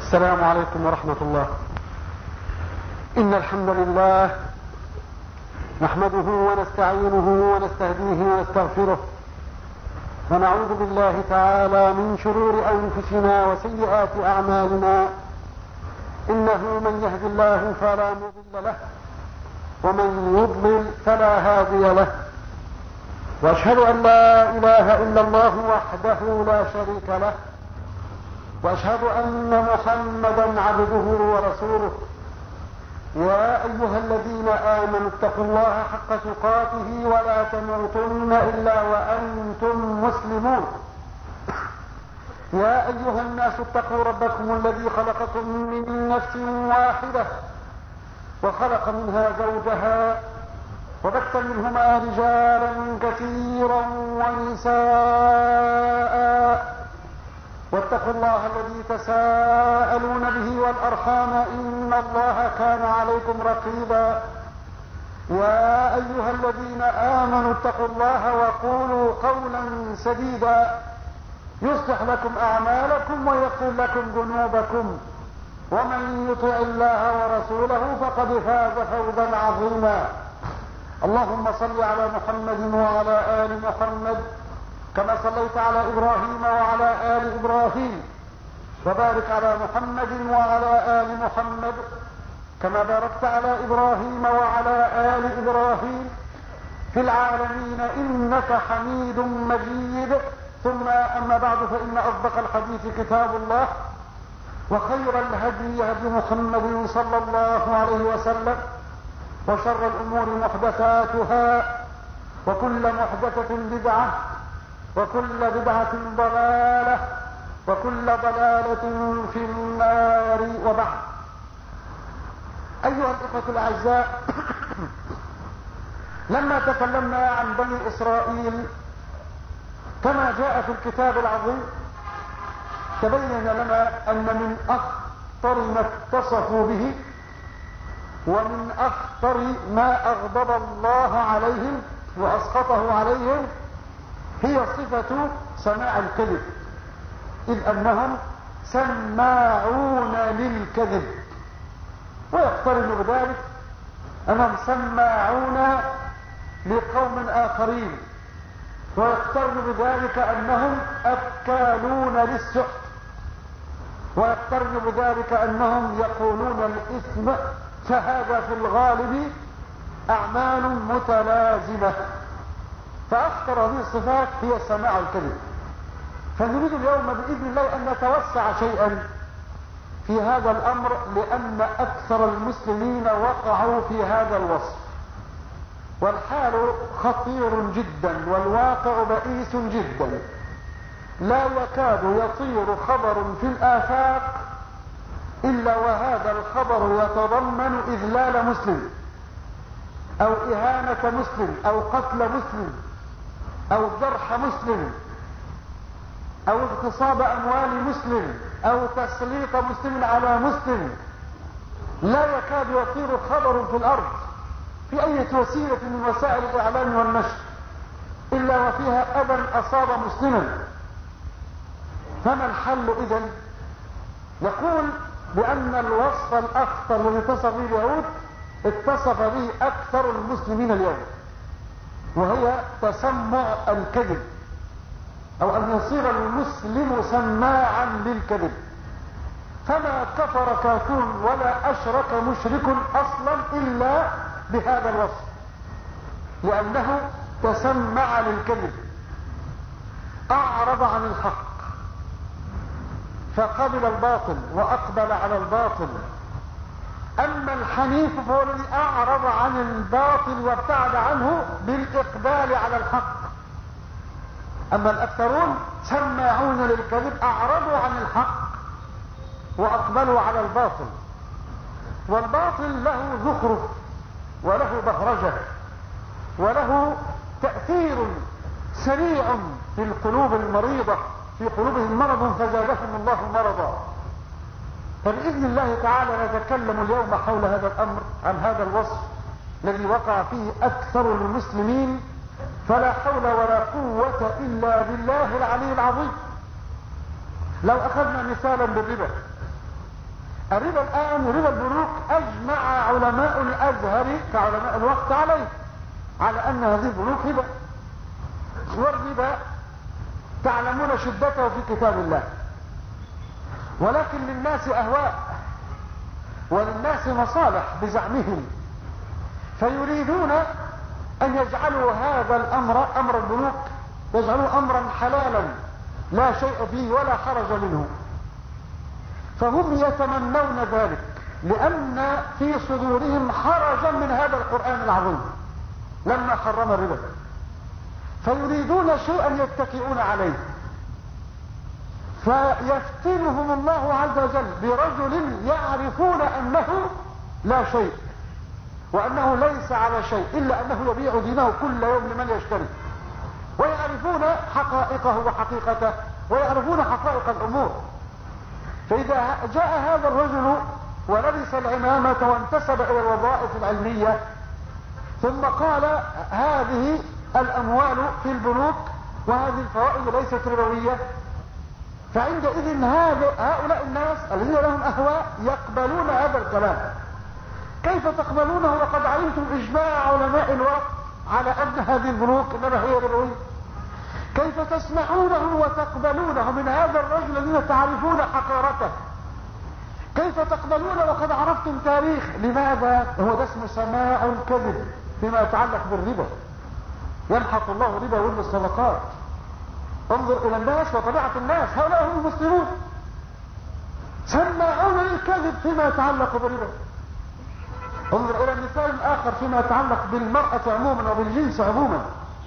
السلام عليكم ورحمة الله. إن الحمد لله نحمده ونستعينه ونستهديه ونستغفره، ونعوذ بالله تعالى من شرور أنفسنا وسيئات أعمالنا. إنه من يهد الله فلا مضل له، ومن يضلل فلا هادي له، وأشهد أن لا إله إلا الله وحده لا شريك له، وأشهد أن محمدا عبده ورسوله. يا أيها الذين آمنوا اتقوا الله حق تقاته ولا تموتن إلا وأنتم مسلمون. يا أيها الناس اتقوا ربكم الذي خلقكم من نفس واحدة، وخلق منها زوجها، وبث منهما رجالا كثيرا ونساء. واتقوا الله الذي تساءلون به والأرحام، إن الله كان عليكم رقيبا. يا أيها الذين آمنوا اتقوا الله وقولوا قولا سديدا يصلح لكم أعمالكم ويغفر لكم ذنوبكم، ومن يطع الله ورسوله فقد فاز فوزا عظيما. اللهم صل على محمد وعلى آل محمد كما صليت على إبراهيم وعلى آل إبراهيم، وبارك على محمد وعلى آل محمد كما باركت على إبراهيم وعلى آل إبراهيم في العالمين إنك حميد مجيد. ثم أما بعد، فإن أصدق الحديث كتاب الله، وخير الهدي هدي محمد صلى الله عليه وسلم، وشر الأمور محدثاتها، وكل محدثة بدعة، وكل بدعة ضلالة، وكل ضلالة في النار. وبعد، أيها الإخوة الأعزاء، لما تكلمنا عن بني إسرائيل كما جاء في الكتاب العظيم، تبين لنا أن من أخطر ما اتصفوا به ومن أخطر ما أغضب الله عليهم وأسقطه عليهم هي صفة سماع الكذب، إذ أنهم سماعون للكذب، ويقترن بذلك أنهم سماعون لقوم آخرين، ويقترن بذلك أنهم أكالون للسحت، ويقترن بذلك أنهم يقولون الإثم. فهذا في الغالب أعمال متلازمة، فأخطر هذه الصفات هي سماع الكذب. فنريد اليوم بإذن الله أن نتوسع شيئا في هذا الأمر، لأن أكثر المسلمين وقعوا في هذا الوصف، والحال خطير جدا والواقع بئيس جدا. لا يكاد يطير خبر في الآفاق إلا وهذا الخبر يتضمن إذلال مسلم، أو إهانة مسلم، أو قتل مسلم، أو جرح مسلم، أو اغتصاب أموال مسلم، أو تسليط مسلم على مسلم. لا يكاد يطير خبر في الأرض في أي وسيلة من وسائل الإعلام والنشر إلا وفيها أذى أصاب مسلما. فما الحل إذن؟ نقول بأن الوصف الأخطر الذي اتصف به اليهود اتصف به أكثر المسلمين اليوم، وهي تسمع الكذب، أو أن يصير المسلم سماعا للكذب. فما كفر كافر ولا أشرك مشرك أصلا إلا بهذا الوصف، لأنه تسمع للكذب، أعرض عن الحق فقبل الباطل وأقبل على الباطل. أما الحنيف فهو الذي أعرض عن الباطل وابتعد عنه بالإقبال على الحق. أما الأكثرون سماعون للكذب، أعرضوا عن الحق وأقبلوا على الباطل. والباطل له زخرف وله بهرجة وله تأثير سريع في القلوب المريضة، في قلوبهم مرض فزادهم الله مرضا. فبإذن الله تعالى نتكلم اليوم حول هذا الأمر، عن هذا الوصف الذي وقع فيه أكثر المسلمين، فلا حول ولا قوة إلا بالله العلي العظيم. لو أخذنا مثالا بالربا، الربا الآن وربا البنوك أجمع علماء الأزهر كعلماء الوقت عليه على أن هذه البنوك ربا. والربا تعلمون شدته في كتاب الله، ولكن للناس أهواء وللناس مصالح بزعمهم، فيريدون أن يجعلوا هذا الأمر، أمر البنوك، يجعلوا أمرا حلالا لا شيء فيه ولا حرج منه. فهم يتمنون ذلك لأن في صدورهم حرجا من هذا القرآن العظيم لما حرم الربا، فيريدون شيئا يتكئون عليه، فيفتنهم الله عز وجل برجل يعرفون أنه لا شيء وأنه ليس على شيء إلا أنه يبيع دينه كل يوم لمن يشتري، ويعرفون حقائقه وحقيقته ويعرفون حقائق الأمور. فإذا جاء هذا الرجل ولبس العمامة وانتسب إلى الوظائف العلمية ثم قال هذه الأموال في البنوك وهذه الفوائد ليست ربوية، فعندئذ هؤلاء الناس الذين لهم أهواء يقبلون هذا الكلام. كيف تقبلونه وقد علمتم إجماع علماء الوقت على أن هذه البنوك إنما هي ربوية؟ كيف تسمعونه وتقبلونه من هذا الرجل الذي تعرفون حقارته؟ كيف تقبلون وقد عرفتم تاريخ؟ لماذا؟ هو ده اسمه سماع الكذب فيما يتعلق بالربا. يمحق الله الربا ويربي الصدقات. انظر إلى الناس وطبيعة الناس، هؤلاء هم المسلمون سماعون للكذب فيما يتعلق بالربا. انظر إلى المثال الآخر فيما يتعلق بالمرأة عموما وبالجنس عموما.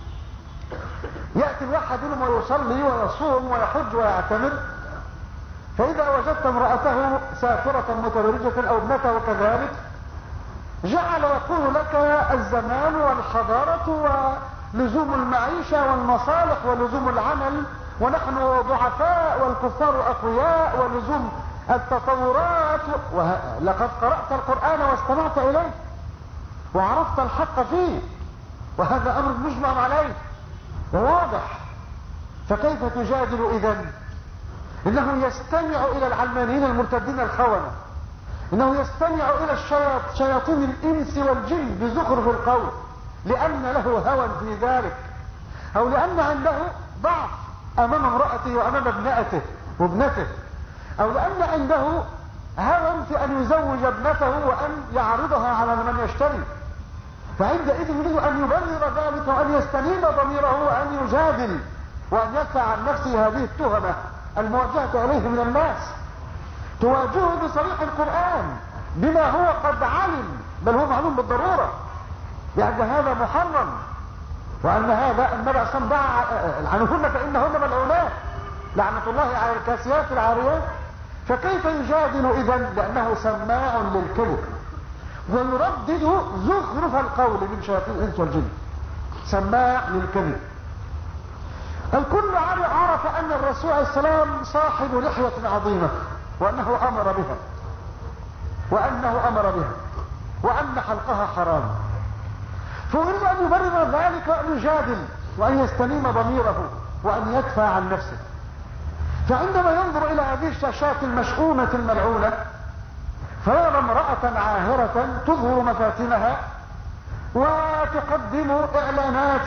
يأتي الواحد منهم ويصلي ويصوم ويحج ويعتمر، فإذا وجدت امرأته سافرة متبرجة أو ابنته كذلك جعل يقول لك الزمان والحضارة ولزوم المعيشة والمصالح ولزوم العمل، ونحن ضعفاء والكفار أقوياء ولزوم التطورات. لقد قرأت القرآن واستمعت إليه وعرفت الحق فيه، وهذا أمر مجمع عليه وواضح. فكيف تجادل إذن؟ إنه يستمع إلى العلمانيين المرتدين الخونة، إنه يستمع إلى شياطين الإنس والجن بزخرف القول، لأن له هوى في ذلك، أو لأن عنده ضعف أمام امرأته وأمام ابنته، أو لأن عنده هوى في أن يزوج ابنته وأن يعرضها على من يشتري، فعندئذ يريد أن يبرر ذلك وأن يستنير ضميره وأن يجادل وأن يدفع عن نفسه هذه التهمة الموجهة إليه من الناس. تواجهه بصريح القرآن بما هو قد علم، بل هو معلوم بالضرورة، يعني هذا محرم، وأن هذا النبي صلى الله عليه وسلم عنهن فإنهن ملعونات لعنة الله على الكاسيات العاريات. فكيف يجادل إذن؟ لأنه سماع للكذب ويردد زخرف القول من شياطين الإنس والجن، سماع للكذب. الكل عرف أن الرسول عليه السلام صاحب لحية عظيمة وأنه أمر بها وأن حلقها حرام، فيريد أن يبرر ذلك وأن يجادل وأن يستنيم ضميره وأن يدفع عن نفسه. فعندما ينظر إلى هذه الشاشات المشؤومة الملعونة فيرى امرأة عاهرة تظهر مفاتنها وتقدم إعلانات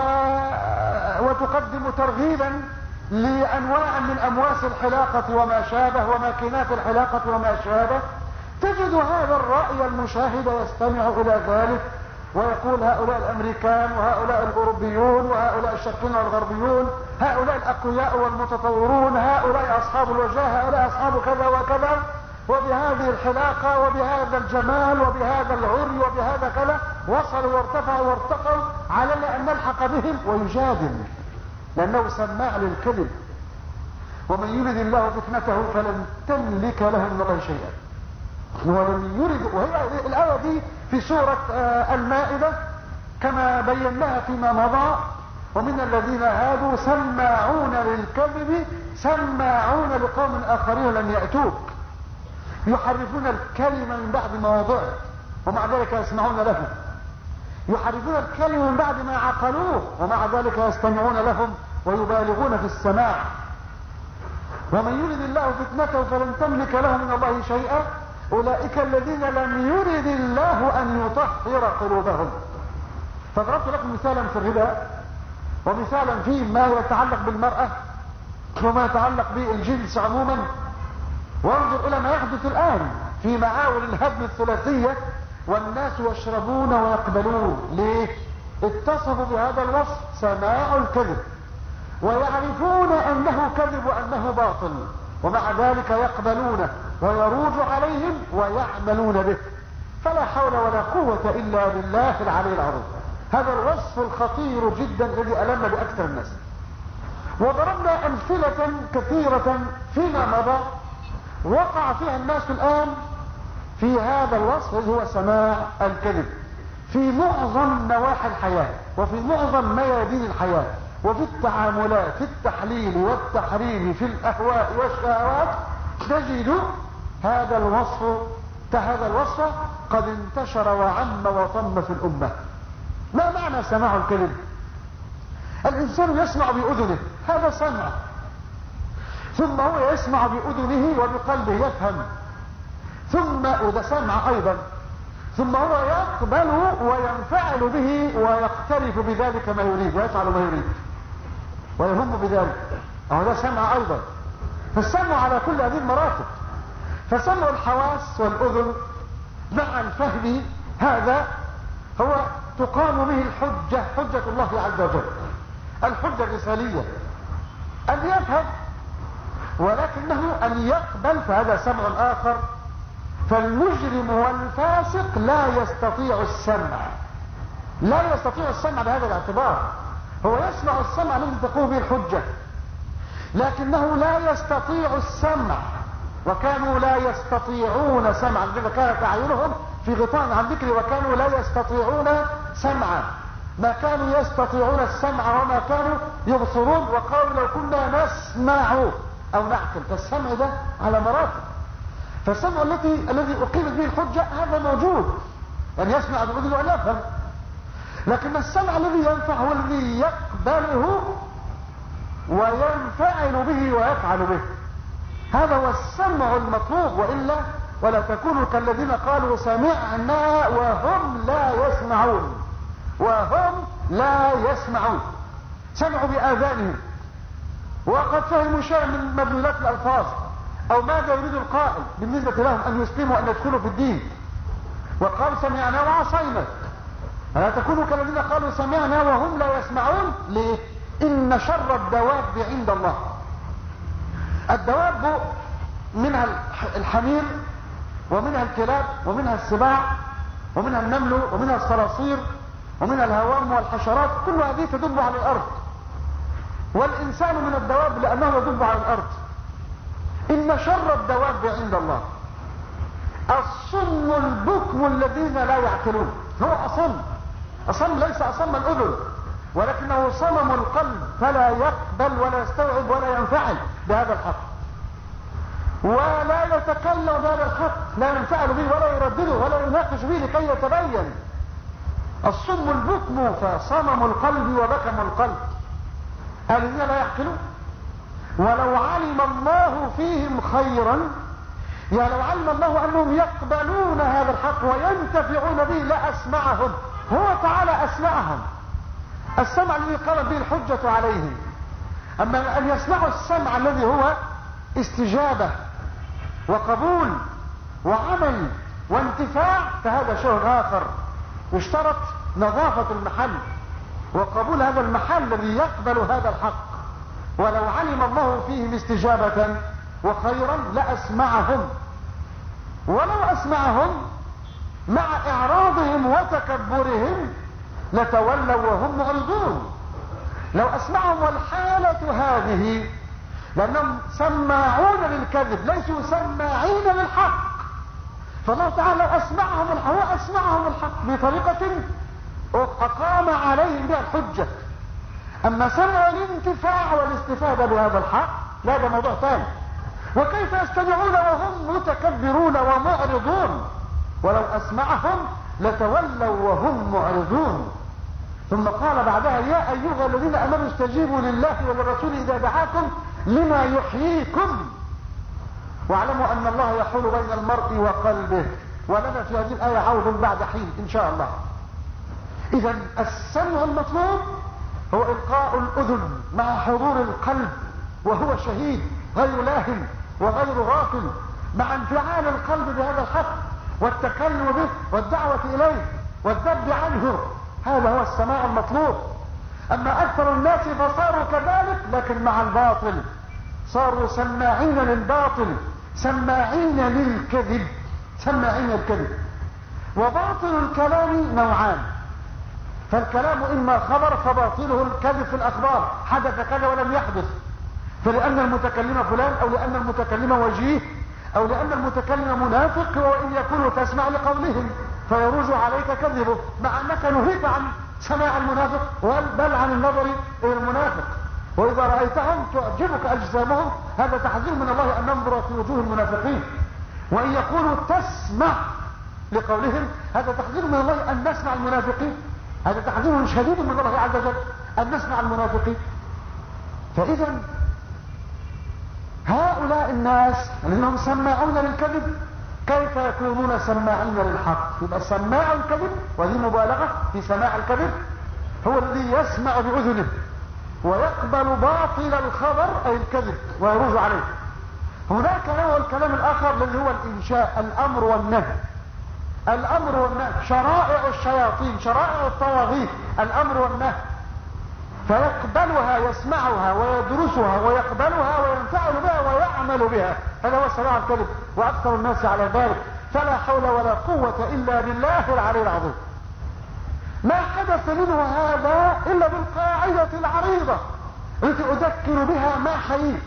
وتقدم ترغيبا لأنواع من أمواس الحلاقة وما شابه وماكينات الحلاقة وما شابه. تجد هذا الرأي المشاهد يستمع إلى ذلك ويقول هؤلاء الأمريكان وهؤلاء الأوروبيون وهؤلاء الشرقيون والغربيون، هؤلاء الأقوياء والمتطورون، هؤلاء أصحاب الوجاه، هؤلاء أصحاب كذا وكذا، وبهذه الحلاقة وبهذا الجمال وبهذا العري وبهذا كذا وصلوا وارتفعوا وارتقوا، علينا أن نلحق بهم. ويجادل لأنه سماع للكذب. ومن يرد الله فتنته فلن تملك له من الله شيئا. ومن يرد، وهي الآية دي في سورة المائدة كما بيناها فيما مضى، ومن الذين هادوا سماعون للكذب سماعون لقوم آخرين لم يأتوك يحرفون الكلمة من بعد مواضعه ومع ذلك يسمعون له، يحرفون الكلمة من بعد ما عقلوه ومع ذلك يستمعون لهم ويبالغون في السماع. ومن يرد الله فتنته فلن تملك له من الله شيئا أولئك الذين لم يرد الله أن يطهر قلوبهم. فضربت لكم مثالا في الربا، ومثالا في ما يتعلق بالمرأة وما يتعلق بالجنس عموما، وانظر إلى ما يحدث الآن في معاول الهدم الثلاثية، والناس يشربون ويقبلون. ليه؟ اتصفوا بهذا الوصف، سماع الكذب، ويعرفون أنه كذب وأنه باطل، ومع ذلك يقبلونه ويروج عليهم ويعملون به. فلا حول ولا قوة إلا بالله العلي العظيم. هذا الوصف الخطير جدا الذي ألم بأكثر الناس. وضربنا أمثلة كثيرة فيما مضى وقع فيها الناس الآن في هذا الوصف الذي هو سماع الكذب في معظم نواحي الحياة، وفي معظم ميادين الحياة، وفي التعاملات، في التحليل والتحريم، في الأهواء والشهوات، نجد هذا الوصف قد انتشر وعم وطم في الأمة. ما معنى سماع الكذب؟ الإنسان يسمع بأذنه، هذا سمع، ثم هو يسمع بأذنه وبقلبه يفهم، ثم وده سمع أيضا، ثم هو يقبل وينفعل به ويقترف بذلك ما يريد ويفعل ما يريد ويهم بذلك، هذا سمع أيضا. فالسمع على كل هذه المراتب. فسمع الحواس والأذن مع الفهم، هذا هو تقام به الحجة، حجة الله عز وجل، الحجة الرسالية، أن يفهم، ولكنه أن يقبل، فهذا سمع آخر. فالمجرم والفاسق لا يستطيع السمع، لا يستطيع السمع بهذا الاعتبار. هو يسمع السمع الذي تقوم به الحجة، لكنه لا يستطيع السمع. وكانوا لا يستطيعون سمعا، لذا كانت أعينهم في غطاء عن ذكري، وكانوا لا يستطيعون سمعا، ما كانوا يستطيعون السمع وما كانوا يبصرون. وقالوا لو كنا نسمع أو نعقل. فالسمع ده على مراتب. فالسمع الذي أقيمت به الحجة هذا موجود، أن يسمع بأذنه وأن يفهم. لكن السمع الذي ينفع هو الذي يقبله وينفعل به ويفعل به، هذا هو السمع المطلوب. ولا تكونوا كالذين قالوا سمعنا وهم لا يسمعون، وهم لا يسمعون. سمعوا بآذانهم وقد فهموا شيئا من مدلولات الألفاظ أو ماذا يريد القائل بالنسبة لهم أن يسلموا وأن يدخلوا في الدين، وقالوا سمعنا وعصينا. ألا تكونوا كالذين قالوا سمعنا وهم لا يسمعون. ليه؟ إن شر الدواب عند الله، الدواب منها الحمير، ومنها الكلاب، ومنها السباع، ومنها النمل، ومنها الصراصير، ومنها الهوام والحشرات، كل هذه تدب على الأرض. والإنسان من الدواب لأنه يدب على الأرض. إن شر الدواب عند الله الصم البكم الذين لا يعقلون. هو أصم ليس أصم الأذن، ولكنه صمم القلب، فلا يقبل ولا يستوعب ولا ينفعل بهذا الحق، ولا يتكلم بهذا الحق، لا ينفعل به ولا يردده ولا يناقش به لكي يتبين. الصم البكم، فصمم القلب وبكم القلب الذين لا يعقلون. ولو علم الله فيهم خيرا، يعني لو علم الله أنهم يقبلون هذا الحق وينتفعون به لأسمعهم. هو تعالى أسمعهم، السمع الذي قامت به الحجة عليهم. أما أن يسمعوا السمع الذي هو استجابة وقبول وعمل وانتفاع، فهذا شيء آخر. يشترط نظافة المحل وقبول هذا المحل الذي يقبل هذا الحق. ولو علم الله فيهم استجابة وخيرا لأسمعهم، ولو أسمعهم مع إعراضهم وتكبرهم لتولوا وهم معرضون. لو أسمعهم والحالة هذه، لأنهم سماعون للكذب ليسوا سماعين للحق. فالله تعالى هو أسمعهم الحق بطريقة أقام عليهم بها الحجة. أما سمع الانتفاع والاستفادة بهذا الحق لا، ده موضوع ثاني. وكيف يستمعون وهم متكبرون ومعرضون؟ ولو أسمعهم لتولوا وهم معرضون. ثم قال بعدها يا أيها الذين آمنوا استجيبوا لله وللرسول إذا دعاكم لما يحييكم واعلموا أن الله يحول بين المرء وقلبه. ولنا في هذه الآية عود بعد حين إن شاء الله. إذا السمع المطلوب هو إلقاء الأذن مع حضور القلب وهو شهيد غير لاهٍ وغير غافل، مع انفعال القلب بهذا الحق والتكلم به والدعوة إليه والذب عنه. هذا هو السماع المطلوب. أما أكثر الناس فصاروا كذلك، لكن مع الباطل صاروا سماعين للباطل، سماعين للكذب، سماعين الكذب. وباطل الكلام نوعان: فالكلام إما خبر فباطله الكذب في الأخبار، حدث كذا ولم يحدث، فلأن المتكلم فلان أو لأن المتكلم وجيه أو لأن المتكلم منافق، وإن يكونوا تسمع لقولهم فيروج عليك كذبه، مع أنك نهيت عن سماع المنافق بل عن النظر إلى المنافق. وإذا رأيتهم تعجبك أجسامهم، هذا تحذير من الله أن ننظر في وجوه المنافقين. وإن يكونوا تسمع لقولهم، هذا تحذير من الله أن نسمع المنافقين. هذا تحذير شديد من الله عز وجل أن نسمع المنافقين. فإذا هؤلاء الناس لأنهم سماعون للكذب كيف يكونون سماعين للحق؟ يبقى سماع الكذب، وهذه مبالغة في سماع الكذب، هو الذي يسمع بأذنه ويقبل باطل الخبر أي الكذب ويروج عليه. هناك نوع الكلام الآخر الذي هو الإنشاء، الأمر والنهي. الأمر والنهي شرائع الشياطين، شرائع الطواغيت، الأمر والنهي، فيقبلها، يسمعها ويدرسها ويقبلها وينفعل بها ويعمل بها. هذا هو سماع الكذب، وأكثر الناس على ذلك. فلا حول ولا قوة إلا بالله العلي العظيم. ما حدث منه هذا إلا بالقاعدة العريضة التي أذكر بها ما حييت،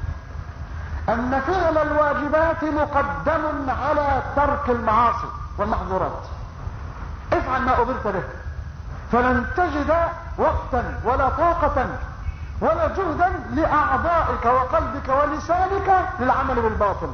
أن فعل الواجبات مقدم على ترك المعاصي والمحظورات. افعل ما أمرت به، فلن تجد وقتا ولا طاقة ولا جهدا لأعضائك وقلبك ولسانك للعمل بالباطل.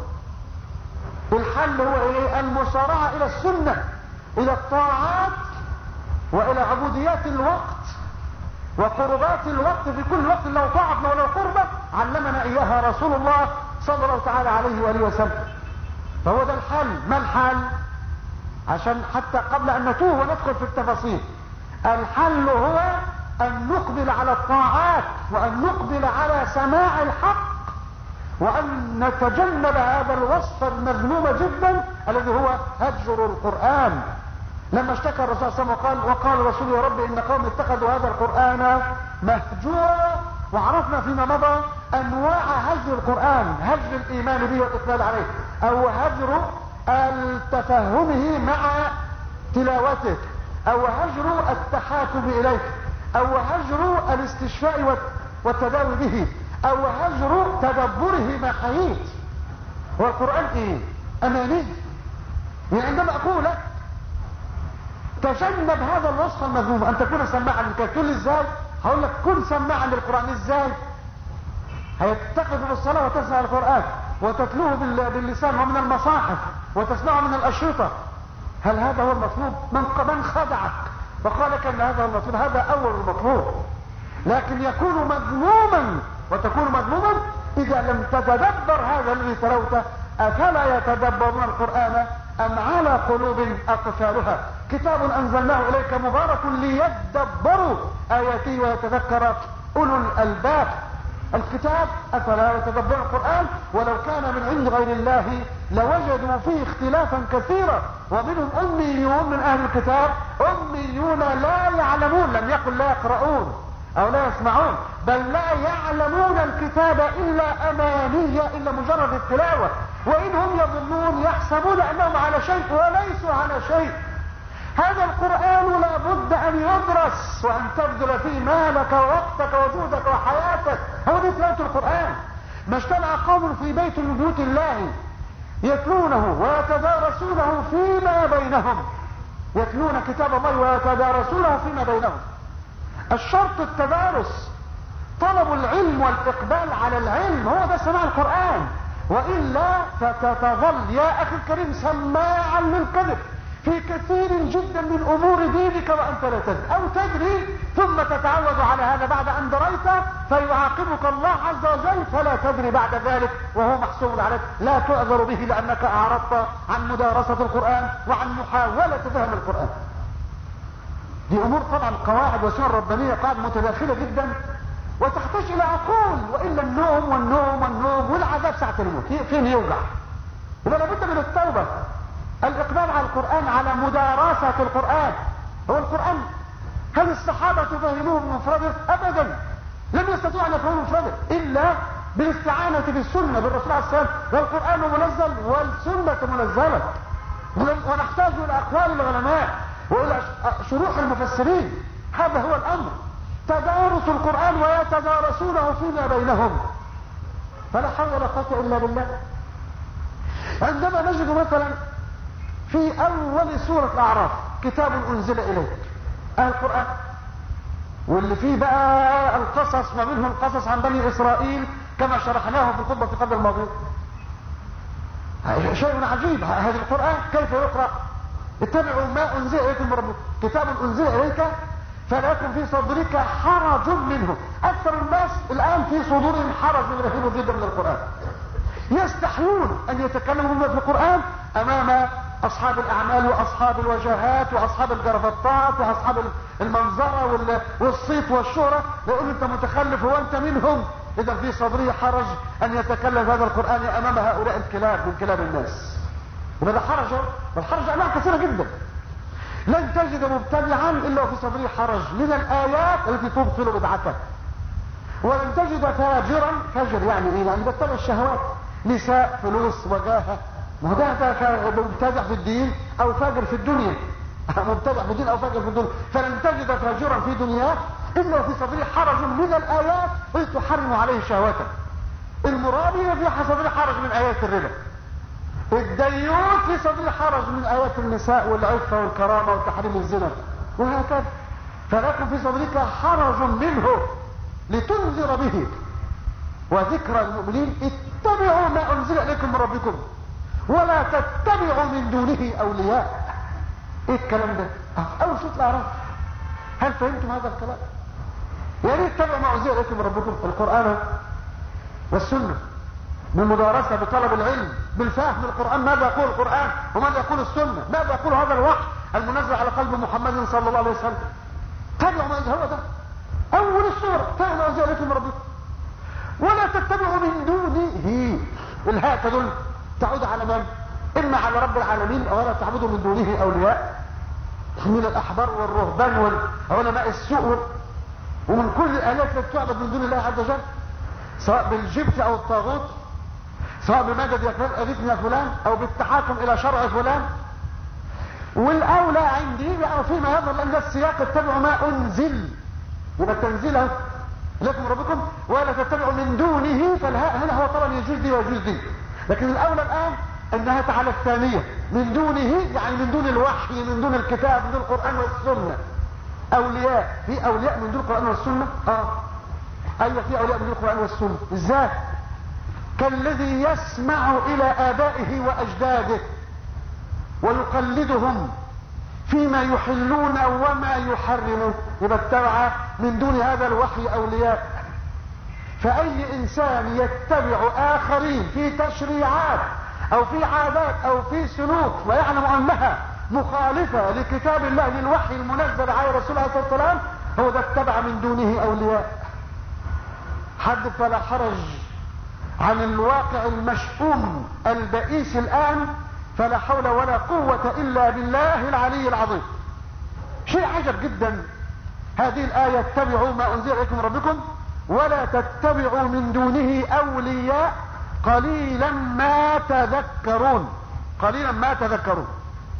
الحل هو إيه؟ المسارعة إلى السنة، إلى الطاعات، وإلى عبوديات الوقت وقربات الوقت. في كل وقت لو طاعتنا ولو قربة علمنا إياها رسول الله صلى الله تعالى عليه وآله وسلم. فهو ده الحل. ما الحل؟ عشان حتى قبل أن نتوه وندخل في التفاصيل، الحل هو أن نقبل على الطاعات، وأن نقبل على سماع الحق، وأن نتجنب هذا الوصف المذموم جدا الذي هو هجر القرآن. لما اشتكى الرسول صلى الله عليه وسلم وقال الرسول: يا رب إن قوم اتخذوا هذا القرآن مهجورا. وعرفنا فيما مضى أنواع هجر القرآن: هجر الإيمان به والإقبال عليه، أو هجر التفهمه مع تلاوته، أو هجر التحاكم إليه، أو هجر الاستشفاء والتداوي به، أو هجر تدبره ما حييت. والقرآن إيه؟ أماني. يعني عندما أقول لك تجنب هذا الوصف المذموم، أن تكون سماعا للكلام، تقول لي إزاي؟ هقول لك كن سماعا للقرآن. إزاي؟ هيتخذ بالصلاة وتسمع القرآن وتتلوه باللسان ومن المصاحف وتسمعه من الأشرطة. هل هذا هو المطلوب؟ من خدعك وقال لك أن هذا هو المطلوب؟ هذا أول المطلوب. لكن يكون مذموما، وتكون مذموما إذا لم تتدبر هذا الذي تلوته. أفلا يتدبرون القرآن أم على قلوب أقفالها؟ كتاب أنزلناه إليك مبارك ليدبروا آياته ويتذكر أولو الألباب. الكتاب أفلا يتدبرون القرآن؟ ولو كان من عند غير الله لوجدوا فيه اختلافا كثيرا. ومنهم أميون من أهل الكتاب، أميون لا يعلمون، لم يقل لا يقرؤون أو لا يسمعون، بل لا يعلمون الكتاب إلا أماني، إلا مجرد التلاوة. وإن هم يظنون يحسبون أنهم على شيء وليسوا على شيء. هذا القرآن لا بد أن يدرس، وأن تبذل فيه مالك ووقتك وجهدك وحياتك. هو دي تلاوة القرآن. ما اجتمع قوم في بيت من بيوت الله يتلونه ويتدارسونه فيما بينهم، يتلون كتاب الله ويتدارسونه فيما بينهم. الشرط التدارس، طلب العلم والإقبال على العلم، هو ده سماع القرآن. وإلا فتظل يا أخي الكريم سماعا للكذب، في كثير جدا من امور دينك وانت لا تدري، او تدري ثم تتعود على هذا بعد ان دريت فيعاقبك الله عز وجل فلا تدري بعد ذلك وهو محسوب عليك، لا تعذر به لانك اعرضت عن مدارسة القرآن وعن محاولة فهم القرآن. دي امور طبعا قواعد وسنن ربانية، قواعد متداخلة جدا وتحتاج الى عقول، والا النوم والنوم والنوم والعذاب ساعة الموت فين يوجع. يبقى لابد من التوبة، الاقبال على القرآن، على مدارسة القرآن. هو القرآن هل الصحابة فهموه بمفرده؟ ابدا، لم يستطيعوا ان يفهموا مفرده الا بالاستعانة بالسنة بالرسول عليه السلام، والقرآن منزل والسنة منزلة، ونحتاج الى اقوال العلماء والى شروح المفسرين. هذا هو الامر، تدارس القرآن ويتدارسونه فيما بينهم، فلا حول ولا قوة الا بالله. عندما نجد مثلا في اول سورة الاعراف كتاب انزل اليك، القرآن، واللي فيه بقى القصص، ما منه القصص عن بني اسرائيل كما شرحناه في الخطبة قبل الماضية. شيء عجيب هذا القرآن كيف يقرأ. اتبعوا ما انزل اليكم من ربكم، كتاب انزل اليك فلا يكن في صدرك حرج منه. اكثر الناس الان في صدورهم حرج من رهيب جدا من القرآن، يستحيون ان يتكلموا بما في القرآن امام اصحاب الاعمال واصحاب الوجهات واصحاب الجرافطات واصحاب المنظرة والصيت والشهرة، يقول انت متخلف وانت منهم. اذا في صدره حرج ان يتكلم هذا القرآن امام هؤلاء الكلاب من كلاب الناس. وهذا حرج، والحرج انواع كثيرة جدا. لن تجد مبتدعا الا وفي صدره حرج من الايات التي تبطل بدعته، ولن تجد فاجرا، فجر يعني ايه؟ يعني بتبع الشهوات، نساء، فلوس، وجاهه. ما هو ده مبتدع في الدين او فاجر في الدنيا، مبتدع في الدين او فاجر في الدنيا. فلن تجد فاجرا في دنياه الا وفي صدره حرج من الايات التي تحرم عليه شهوته. المرابي في صدره حرج من ايات الربا، الديوث في صدره حرج من ايات النساء والعفه والكرامه وتحريم الزنا، وهكذا. فلكم في صدرك حرج منه لتنذر به وذكرى المؤمنين. اتبعوا ما انزل اليكم من ربكم ولا تتبعوا من دونه اولياء. ايه الكلام ده؟ اول سورة الاعراف. هل فهمتم هذا الكلام؟ يعني اتبعوا ما انزل اليكم من ربكم، القرآن والسنة، بالمدارسة، بطلب العلم، بالفهم القرآن، ماذا يقول القرآن وماذا يقول السنة، ماذا يقول هذا الوحي المنزل على قلب محمد صلى الله عليه وسلم. تبعوا ما هو ده اول السورة، اتبعوا ما انزل اليكم من ربكم ولا تتبعوا من دونه. الهاء تدل تعود على من؟ اما على رب العالمين، ولا تعبدوا من دونه اولياء من الاحبار والرهبان وعلماء السوء ومن كل الالات التي تعبد من دون الله عز وجل، سواء بالجبت او الطاغوت، سواء بمدد يا فلان اغثني يا فلان، او بالتحاكم الى شرع فلان. والاولى عندي بقى فيما يظهر لان ده السياق، اتبعوا ما انزل، يبقى التنزيل لكم ربكم ولا تتبعوا من دونه. فالهاء هنا هو طبعا يجوز دي ويجوز دي، لكن الاولى الان انها على الثانية، من دونه يعني من دون الوحي، من دون الكتاب، من دون القرآن والسنة. اولياء، في اولياء من دون القرآن والسنة؟ ايوه في اولياء من دون القرآن والسنة. ازاي؟ كالذي يسمع الى ابائه واجداده ويقلدهم فيما يحلون وما يحرمون، يبقى اتبع من دون هذا الوحي اولياء. فاي انسان يتبع اخرين في تشريعات او في عادات او في سلوك ويعلم انها مخالفة لكتاب الله للوحي المنزل على رسول الله صلى الله عليه وسلم، هو ده اتبع من دونه اولياء. حدث فلا حرج عن الواقع المشؤوم البئيس الان، فلا حول ولا قوة الا بالله العلي العظيم. شيء عجب جدا هذه الآية، اتبعوا ما انزل اليكم من ربكم ولا تتبعوا من دونه اولياء قليلا ما تذكرون. قليلا ما تذكرون.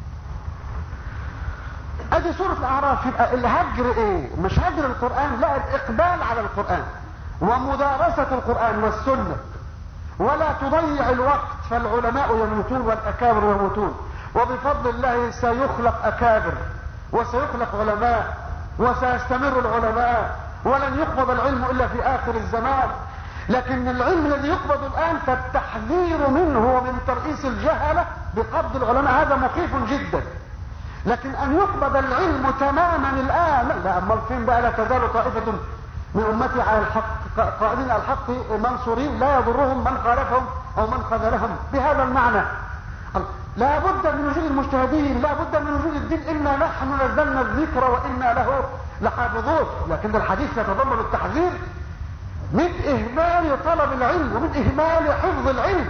ادي سورة الاعراف. يبقى الهجر ايه؟ مش هجر القرآن، لا، الاقبال على القرآن ومدارسة القرآن والسنة، ولا تضيع الوقت. فالعلماء يموتون والاكابر يموتون، وبفضل الله سيخلق اكابر وسيخلق علماء وسيستمر العلماء، ولن يقبض العلم الا في اخر الزمان. لكن العلم الذي يقبض الان فالتحذير منه ومن ترئيس الجهلة بقبض العلماء هذا مخيف جدا. لكن ان يقبض العلم تماما الان لا. امال فين بقى؟ لا تزال طائفة من امتي على الحق قائمين على الحق منصورين لا يضرهم من خالفهم او من خذلهم. بهذا المعنى لا بد من وجود المجتهدين، لا بد من وجود الدين. انا نحن نزلنا الذكر وانا له لحافظون. لكن الحديث يتضمن التحذير من اهمال طلب العلم ومن اهمال حفظ العلم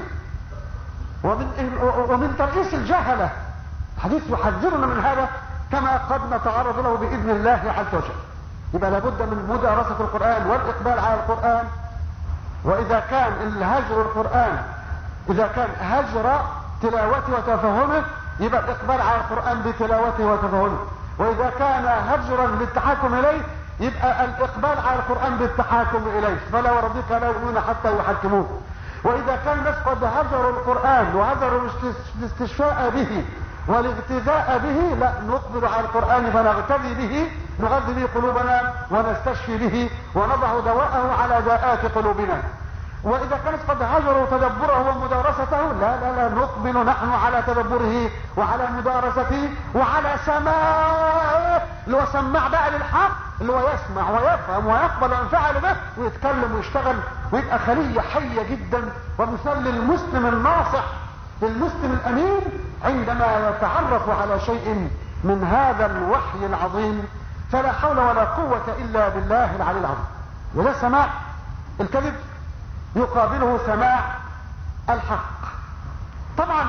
ومن ترئيس الجهلة. الحديث يحذرنا من هذا كما قد نتعرض له باذن الله عز وجل. يبقى لابد من مدارسة القرآن والاقبال على القرآن. واذا كان الهجر القرآن اذا كان هجر تلاوته وتفهمه يبقى الاقبال على القرآن بتلاوته وتفهمه. واذا كان هجرا للتحاكم اليه يبقى الاقبال على القرآن بالتحاكم اليه. فلا وربك لا يؤمنون حتى يحكموه. واذا كان الناس قد هجروا القرآن وهجروا الاستشفاء به والاغتذاء به لا نقبل على القرآن فنغتذي به نغذي به قلوبنا ونستشفي به ونضع دواءه على داءات قلوبنا. واذا كانت قد هجروا تدبره ومدارسته لا نقبل نحن على تدبره وعلى مدارسته وعلى سماعه اللي هو سماع بقى للحق اللي هو يسمع ويفهم ويقبل وينفعل به ويتكلم ويشتغل ويبقى خلية حية جدا ومثال للمسلم الناصح للمسلم الامين عندما يتعرف على شيء من هذا الوحي العظيم. فلا حول ولا قوة الا بالله العلي العظيم. وده سماع الكذب يقابله سماع الحق. طبعا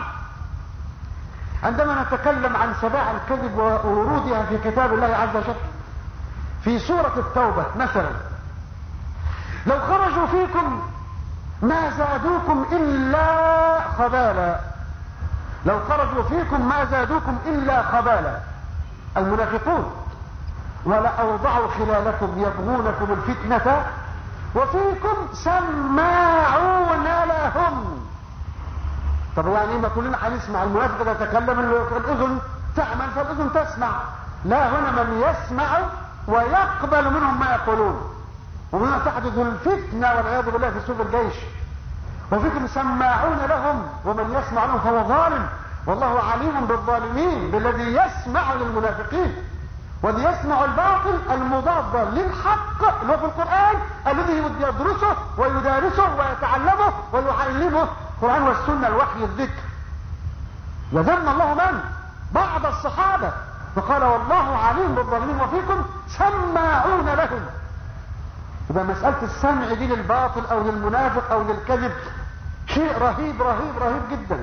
عندما نتكلم عن سماع الكذب وورودها في كتاب الله عز وجل في سورة التوبة مثلا لو خرجوا فيكم ما زادوكم إلا خبالا. لو خرجوا فيكم ما زادوكم إلا خبالا المنافقون ولأوضعوا خلالكم يبغونكم الفتنة وفيكم سماعون لهم. طب يعني ما كلنا هنسمع؟ المنافق اذا تكلم الاذن تعمل فالاذن تسمع. لا، هنا من يسمع ويقبل منهم ما يقولون ومن تحدث الفتنة والعياذ بالله في سوق الجيش. وفيكم سماعون لهم ومن يسمع لهم فهو ظالم والله عليم بالظالمين بالذي يسمع للمنافقين والذي يسمع الباطل المضاد للحق اللي هو في القرآن الذي يدرسه ويدارسه ويتعلمه ويعلمه القرآن والسنة الوحي الذكر. يذم الله من؟ بعض الصحابة فقال والله عليم بالظالمين وفيكم سماعون لهم. يبقى مسألة السمع دي للباطل او للمنافق او للكذب شيء رهيب رهيب رهيب جدا.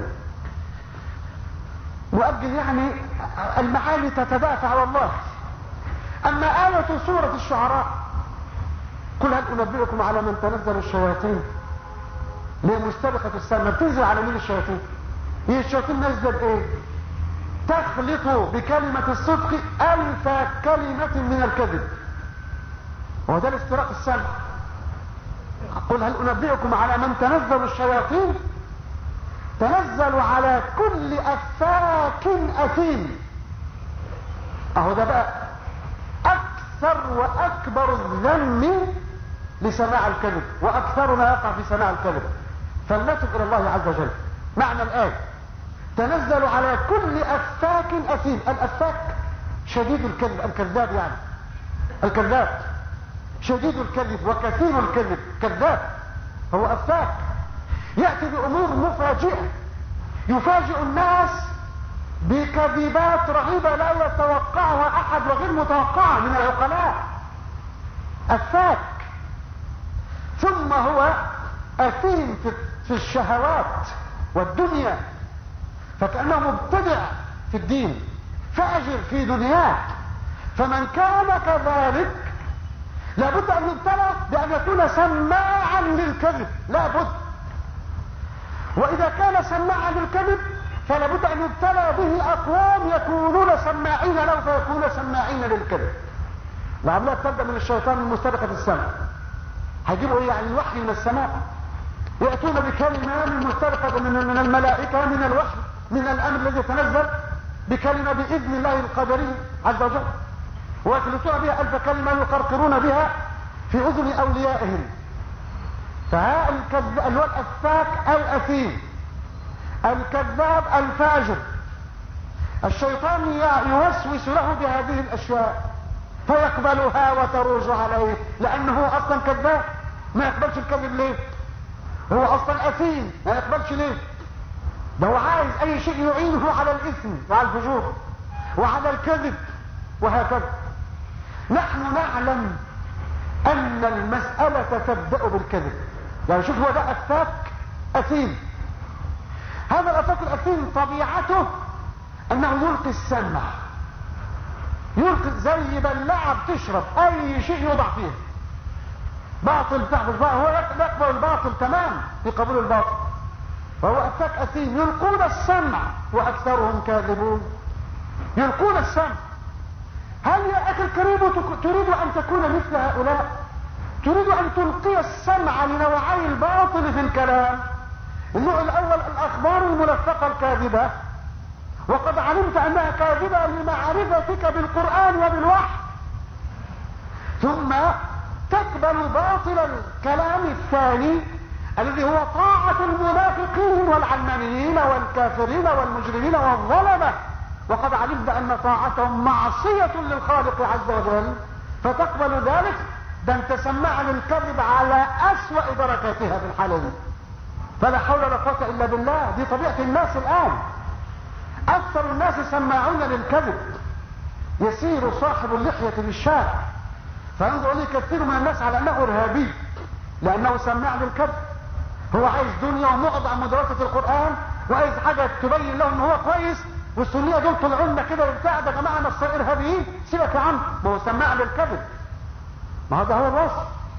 مؤجل يعني المعاني تتدافع والله. اما آية سورة الشعراء قل هل انبئكم على من تنزل الشياطين لمستبقة السماء. بتنزل على مين الشياطين؟ هي الشياطين نازله بايه؟ تخلط بكلمة الصدق 1000 كلمة من الكذب. وهو ده الاستراق السمع. قل هل انبئكم على من تنزل الشياطين تنزل على كل افاك اثيم. اهو ده بقى اكثر واكبر الذم لسماع الكذب واكثرنا يقع في سماع الكذب. فلنتب الى الله عز وجل. معنى الآية تنزل على كل افاك اثيم. الافاك شديد الكذب الكذاب يعني الكذاب شديد الكذب وكثير الكذب كذاب هو افاك. يأتي بامور مفاجئة يفاجئ الناس بكذبات رهيبة لا يتوقعها احد وغير متوقعة من العقلاء. افاك. ثم هو اثيم في الشهوات والدنيا فكأنه مبتدع في الدين فاجر في دنياه. فمن كان كذلك لابد ان يبتلى بان يكون سماعا للكذب لابد. واذا كان سماعا للكذب فلابد ان يبتلى به اقوام يكونون سماعين له فيكونون سماعين للكذب. العملية تبدأ من الشيطان المستبقة السمع. هيجيبوا ايه يعني؟ الوحي من السماء يأتون بكلمة مستبقة من الملائكة من الوحي من الامر الذي يتنزل بكلمة باذن الله القدري عز وجل ويخلطون بها 1000 كلمة يقرقرون بها في اذن اوليائهم. فها اللي هو الافاك الاثيم الكذاب الفاجر الشيطان يوسوس له بهذه الاشياء فيقبلها وتروج عليه، لانه اصلا كذاب. ما يقبلش الكذب ليه؟ هو اصلا اثيم، ما يقبلش ليه؟ ده هو عايز اي شيء يعينه على الاثم وعلى الفجور وعلى الكذب وهكذا. نحن نعلم ان المسألة تبدأ بالكذب. يعني شوف، هو ده افاك اثيم. هذا الافاك الاثيم طبيعته انه يلقي السمع، يلقي زي بلاعة بتشرب اي شيء يوضع فيه باطل تحفظ بقى، هو يقبل الباطل تمام في قبول الباطل، فهو افاك اثيم. يلقون السمع واكثرهم كاذبون. يلقون السمع. هل يا اخي الكريم تريد ان تكون مثل هؤلاء؟ تريد ان تلقي السمع لنوعي الباطل في الكلام؟ النوع الاول الاخبار الملفقة الكاذبة، وقد علمت انها كاذبة لمعرفتك بالقرآن وبالوحي. ثم تقبل باطل الكلام الثاني الذي هو طاعة المنافقين والعلمانيين والكافرين والمجرمين والظلمة، وقد علمت ان طاعتهم معصية للخالق عز وجل، فتقبل ذلك. ده انت سماع للكذب على اسوأ دركاتها في الحالة دي. فلا حول ولا قوة الا بالله. دي طبيعة الناس الان. اكثر الناس سماعون للكذب. يسير صاحب اللحية في الشارع فينظر لي كثير من الناس على انه ارهابي لانه سماع للكذب. هو عايز دنيا ومقضى مدرسة القرآن وعايز حاجة تبين له ان هو كويس، والسنية دول طلعوا لنا كده وبتاع، ده جماعة نصر ارهابيين. سيبك يا عم، ما هو سماع للكذب. ما هذا هو الوصف.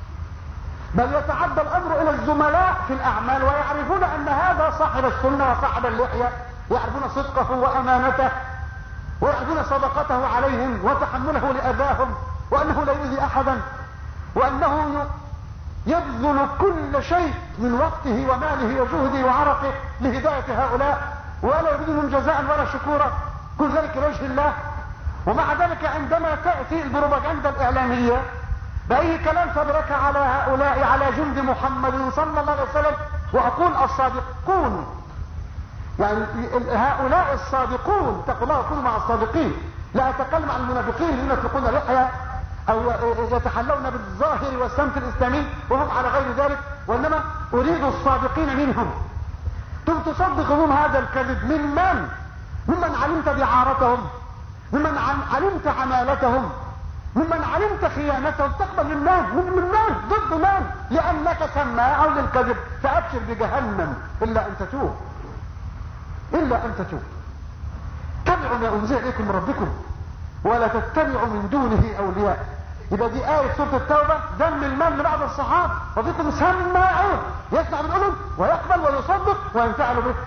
بل يتعدى الامر الى الزملاء في الاعمال ويعرفون ان هذا صاحب السنة وصاحب اللحية، يعرفون صدقه وامانته ويعرفون صدقته عليهم وتحمله لاذاهم، وانه لا يؤذي احدا، وانه يبذل كل شيء من وقته وماله وجهده وعرقه لهداية هؤلاء، ولا يريد منهم جزاء ولا شكورا، كل ذلك لوجه الله. ومع ذلك عندما تأتي البروباغندا الإعلامية بأي كلام فبرك على هؤلاء، على جند محمد صلى الله عليه وسلم، وأقول الصادقون، يعني هؤلاء الصادقون، اتقوا الله وكونوا مع الصادقين. لا أتكلم عن المنافقين الذين يطلقون لحية او يتحلون بالظاهر والسمت الاسلامي وهم على غير ذلك، وانما اريد الصادقين منهم. ثم تصدق بهم هذا الكذب ممن علمت دعارتهم، ممن علمت عمالتهم، ممن علمت خيانتهم. تقبل من ضد من؟ لانك سماع للكذب. فابشر بجهنم الا ان تتوب، الا ان تتوب. تبعوا ما انزل اليكم من ربكم ولا تتبعوا من دونه اولياء. يبقى دي آية سورة التوبة ذم المال لبعض الصحابة. وفيكم سماعون يسمع بالأذن ويقبل ويصدق وينفعل به.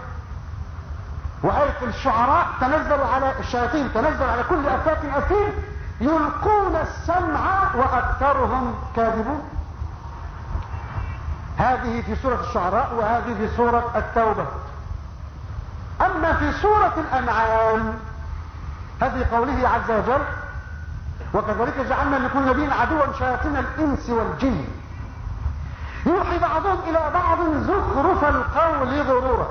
وآية الشعراء تنزل على الشياطين، تنزل على كل أفاك أثيم يلقون السمع وأكثرهم كاذبون. هذه في سورة الشعراء وهذه في سورة التوبة. أما في سورة الأنعام هذه قوله عز وجل: وكذلك جعلنا لكل نبي عدوا شياطين الانس والجن يوحي بعضهم الى بعض زخرف القول غرورا.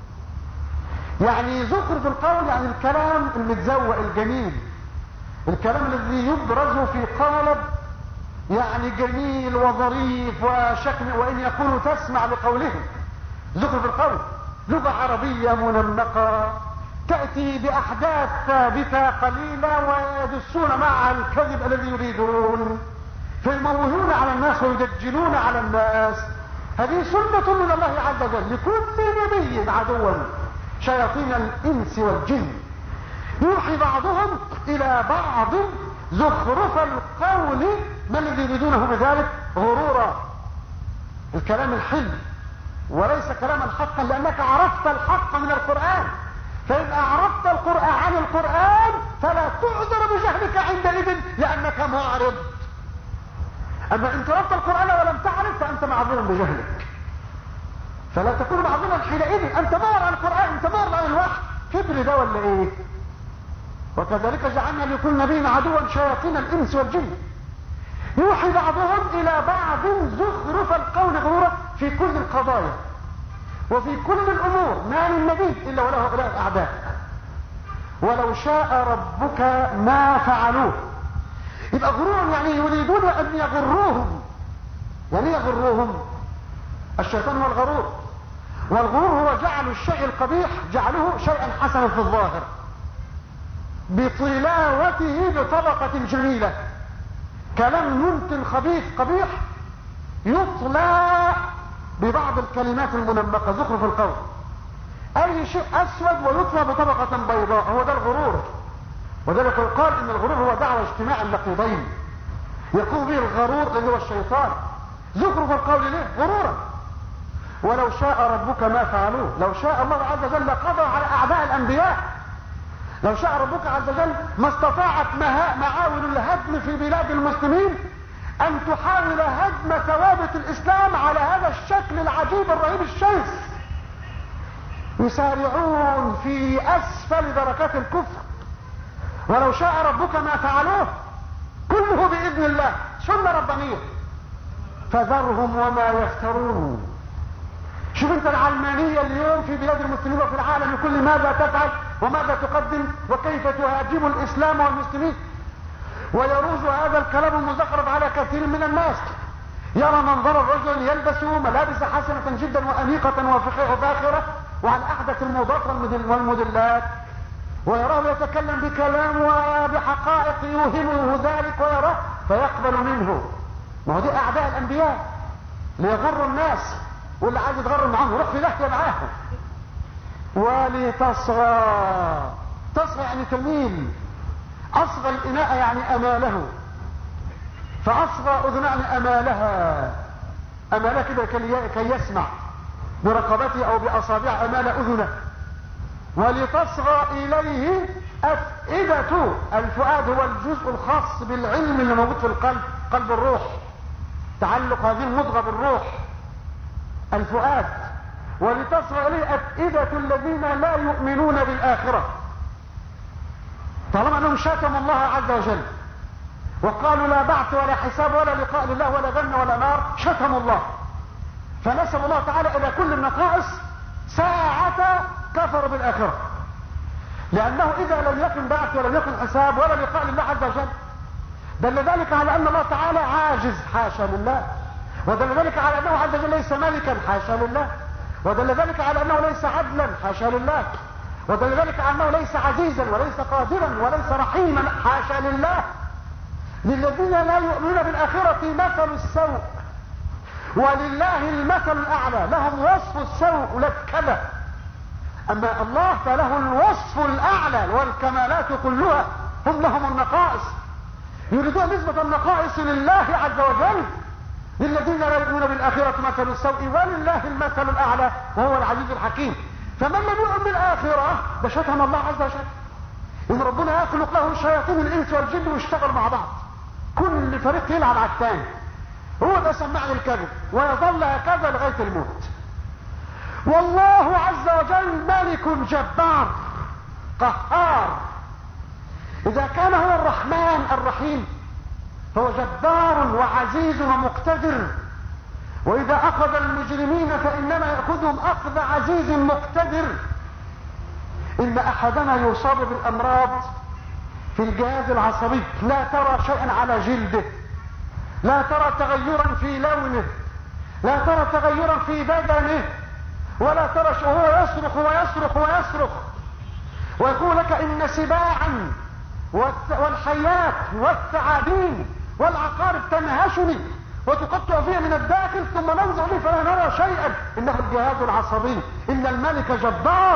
يعني زخرف القول يعني الكلام المتزوق الجميل، الكلام الذي يبرز في قالب يعني جميل وظريف وشكل، وان يكونوا تسمع لقولهم. زخرف القول لغة عربية منمقة تأتي بأحداث ثابتة قليلة ويدسون معها الكذب الذي يريدون، فيموهون على الناس ويدجلون على الناس. هذه سنة من الله عز وجل لكل نبي عدوا شياطين الإنس والجن يوحي بعضهم إلى بعض زخرف القول. ما الذي يريدونه بذلك؟ غرورا، الكلام الحلو وليس كلاما حقا، لأنك عرفت الحق من القرآن. فإن أعرضت القرآن عن القرآن فلا تعذر بجهلك عندئذ لأنك معرض. أما إن تركت القرآن ولم تعرف فأنت معذور بجهلك، فلا تكون معذورا حينئذ. أنت معرض عن القرآن، أنت معرض عن الوحي. كبر ده ولا إيه؟ وكذلك جعلنا لكل نبي عدوا شياطين الإنس والجن يوحي بعضهم إلى بعض زخرف القول غرورا في كل القضايا وفي كل الامور. ما من نبي الا وله هؤلاء الاعداء، ولو شاء ربك ما فعلوه. يبقى غرور يعني يريدون ان يغروهم. يعني يغروهم. الشيطان هو الغرور، والغرور هو جعل الشيء القبيح جعله شيئا حسنا في الظاهر بطلاوته بطبقة جميلة. كلام ممكن خبيث قبيح يطلى ببعض الكلمات المنمقة زخرف القول. اي شيء اسود ويطلى بطبقة بيضاء، هو ده الغرور. وذلك يقال ان الغرور هو دعوة اجتماع النقيضين يقوم به الغرور اللي هو الشيطان. زخرف القول ليه؟ غرورا. ولو شاء ربك ما فعلوه. لو شاء الله عز وجل قضى على اعداء الانبياء. لو شاء ربك عز وجل ما استطاعت معاول الهدم في بلاد المسلمين ان تحاول هدم ثوابت الاسلام على هذا الشكل العجيب الرهيب الشيس. يسارعون في اسفل دركات الكفر. ولو شاء ربك ما فعلوه كله باذن الله، سنة ربانية. فذرهم وما يفترون. شوف انت العلمانية اليوم في بلاد المسلمين وفي العالم كل ماذا تفعل وماذا تقدم وكيف تهاجم الاسلام والمسلمين. ويروج هذا الكلام المزخرف على كثير من الناس. يرى منظر الرجل يلبس ملابس حسنة جدا وانيقة وفاخرة وعلى احدث الموضات والموديلات، ويراه يتكلم بكلام وبحقائق يوهمه ذلك ويراه فيقبل منه. ما هو دي اعداء الانبياء ليغروا الناس، واللي عايز يتغر معاهم يروح في داهيه معاهم. ولتصغى. تصغى يعني تميل. اصغى الاناء يعني اماله، فاصغى اذنان امالها. امالها كده كي يسمع برقبته او باصابع امال اذنه. ولتصغى اليه افئدة. الفؤاد هو الجزء الخاص بالعلم اللي موجود في القلب، قلب الروح، تعلق هذه المضغة بالروح الفؤاد. ولتصغى اليه افئدة الذين لا يؤمنون بالاخرة. طالما انهم شتموا الله عز وجل وقالوا لا بعث ولا حساب ولا لقاء لله ولا جنة ولا نار، شتموا الله، فنسب الله تعالى الى كل النقائص ساعة كفروا بالاخرة. لانه اذا لم يكن بعث ولم يكن حساب ولا لقاء لله عز وجل دل ذلك على ان الله تعالى عاجز، حاشا لله. ودل ذلك على انه عز وجل ليس ملكا، حاشا لله. ودل ذلك على انه ليس عدلا، حاشا لله. ودل ذلك على انه ليس عزيزا وليس قادرا وليس رحيما، حاشا لله. للذين لا يؤمنون بالاخرة مثل السوء ولله المثل الاعلى. لهم وصف السوء لا كذا، اما الله فله الوصف الاعلى والكمالات كلها، هم لهم النقائص. يريدون نسبة النقائص لله عز وجل. للذين لا يؤمنون بالاخرة مثل السوء ولله المثل الاعلى وهو العزيز الحكيم. فمن لم يؤمن بالاخرة ده شتم الله عز وجل. ان ربنا يخلق له شياطين الانس والجن ويشتغل مع بعض، كل فريق يلعب على الثاني. هو ده سمعني الكذب ويظل هكذا لغاية الموت. والله عز وجل ملك جبار قهار. اذا كان هو الرحمن الرحيم فهو جبار وعزيز ومقتدر. واذا اخذ المجرمين فانما ياخذهم اخذ عزيز مقتدر. ان احدنا يصاب بالامراض في الجهاز العصبي، لا ترى شيئا على جلده، لا ترى تغيرا في لونه، لا ترى تغيرا في بدنه، ولا ترى وهو يصرخ ويصرخ ويصرخ ويقول لك ان سباعا والحيات والثعابين والعقارب تنهشني وتقطع فيها من الداخل ثم ننظر لي فلا نرى شيئا. انه الجهاز العصبي. ان الملك جبار،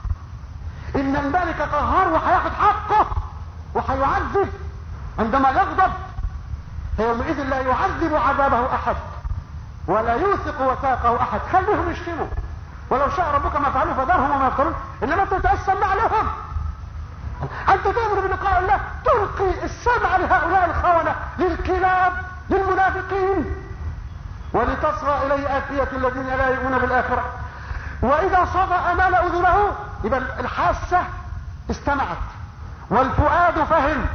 ان الملك قهار، وهياخد حقه وهيعذب عندما يغضب. فيومئذ لا يعذب عذابه احد ولا يوثق وثاقه احد. خليهم يشتموا، ولو شاء ربك ما فعلوا فذرهم وما يفترون. انما انت تتسمع لهم، انت تؤمن بلقاء الله، تلقي السمع لهؤلاء الخونة للكلاب للمنافقين. ولتصغى اليه افئدة الذين لا يؤمنون بالاخرة. واذا صغى امال اذنه يبقى الحاسة استمعت والفؤاد فهم.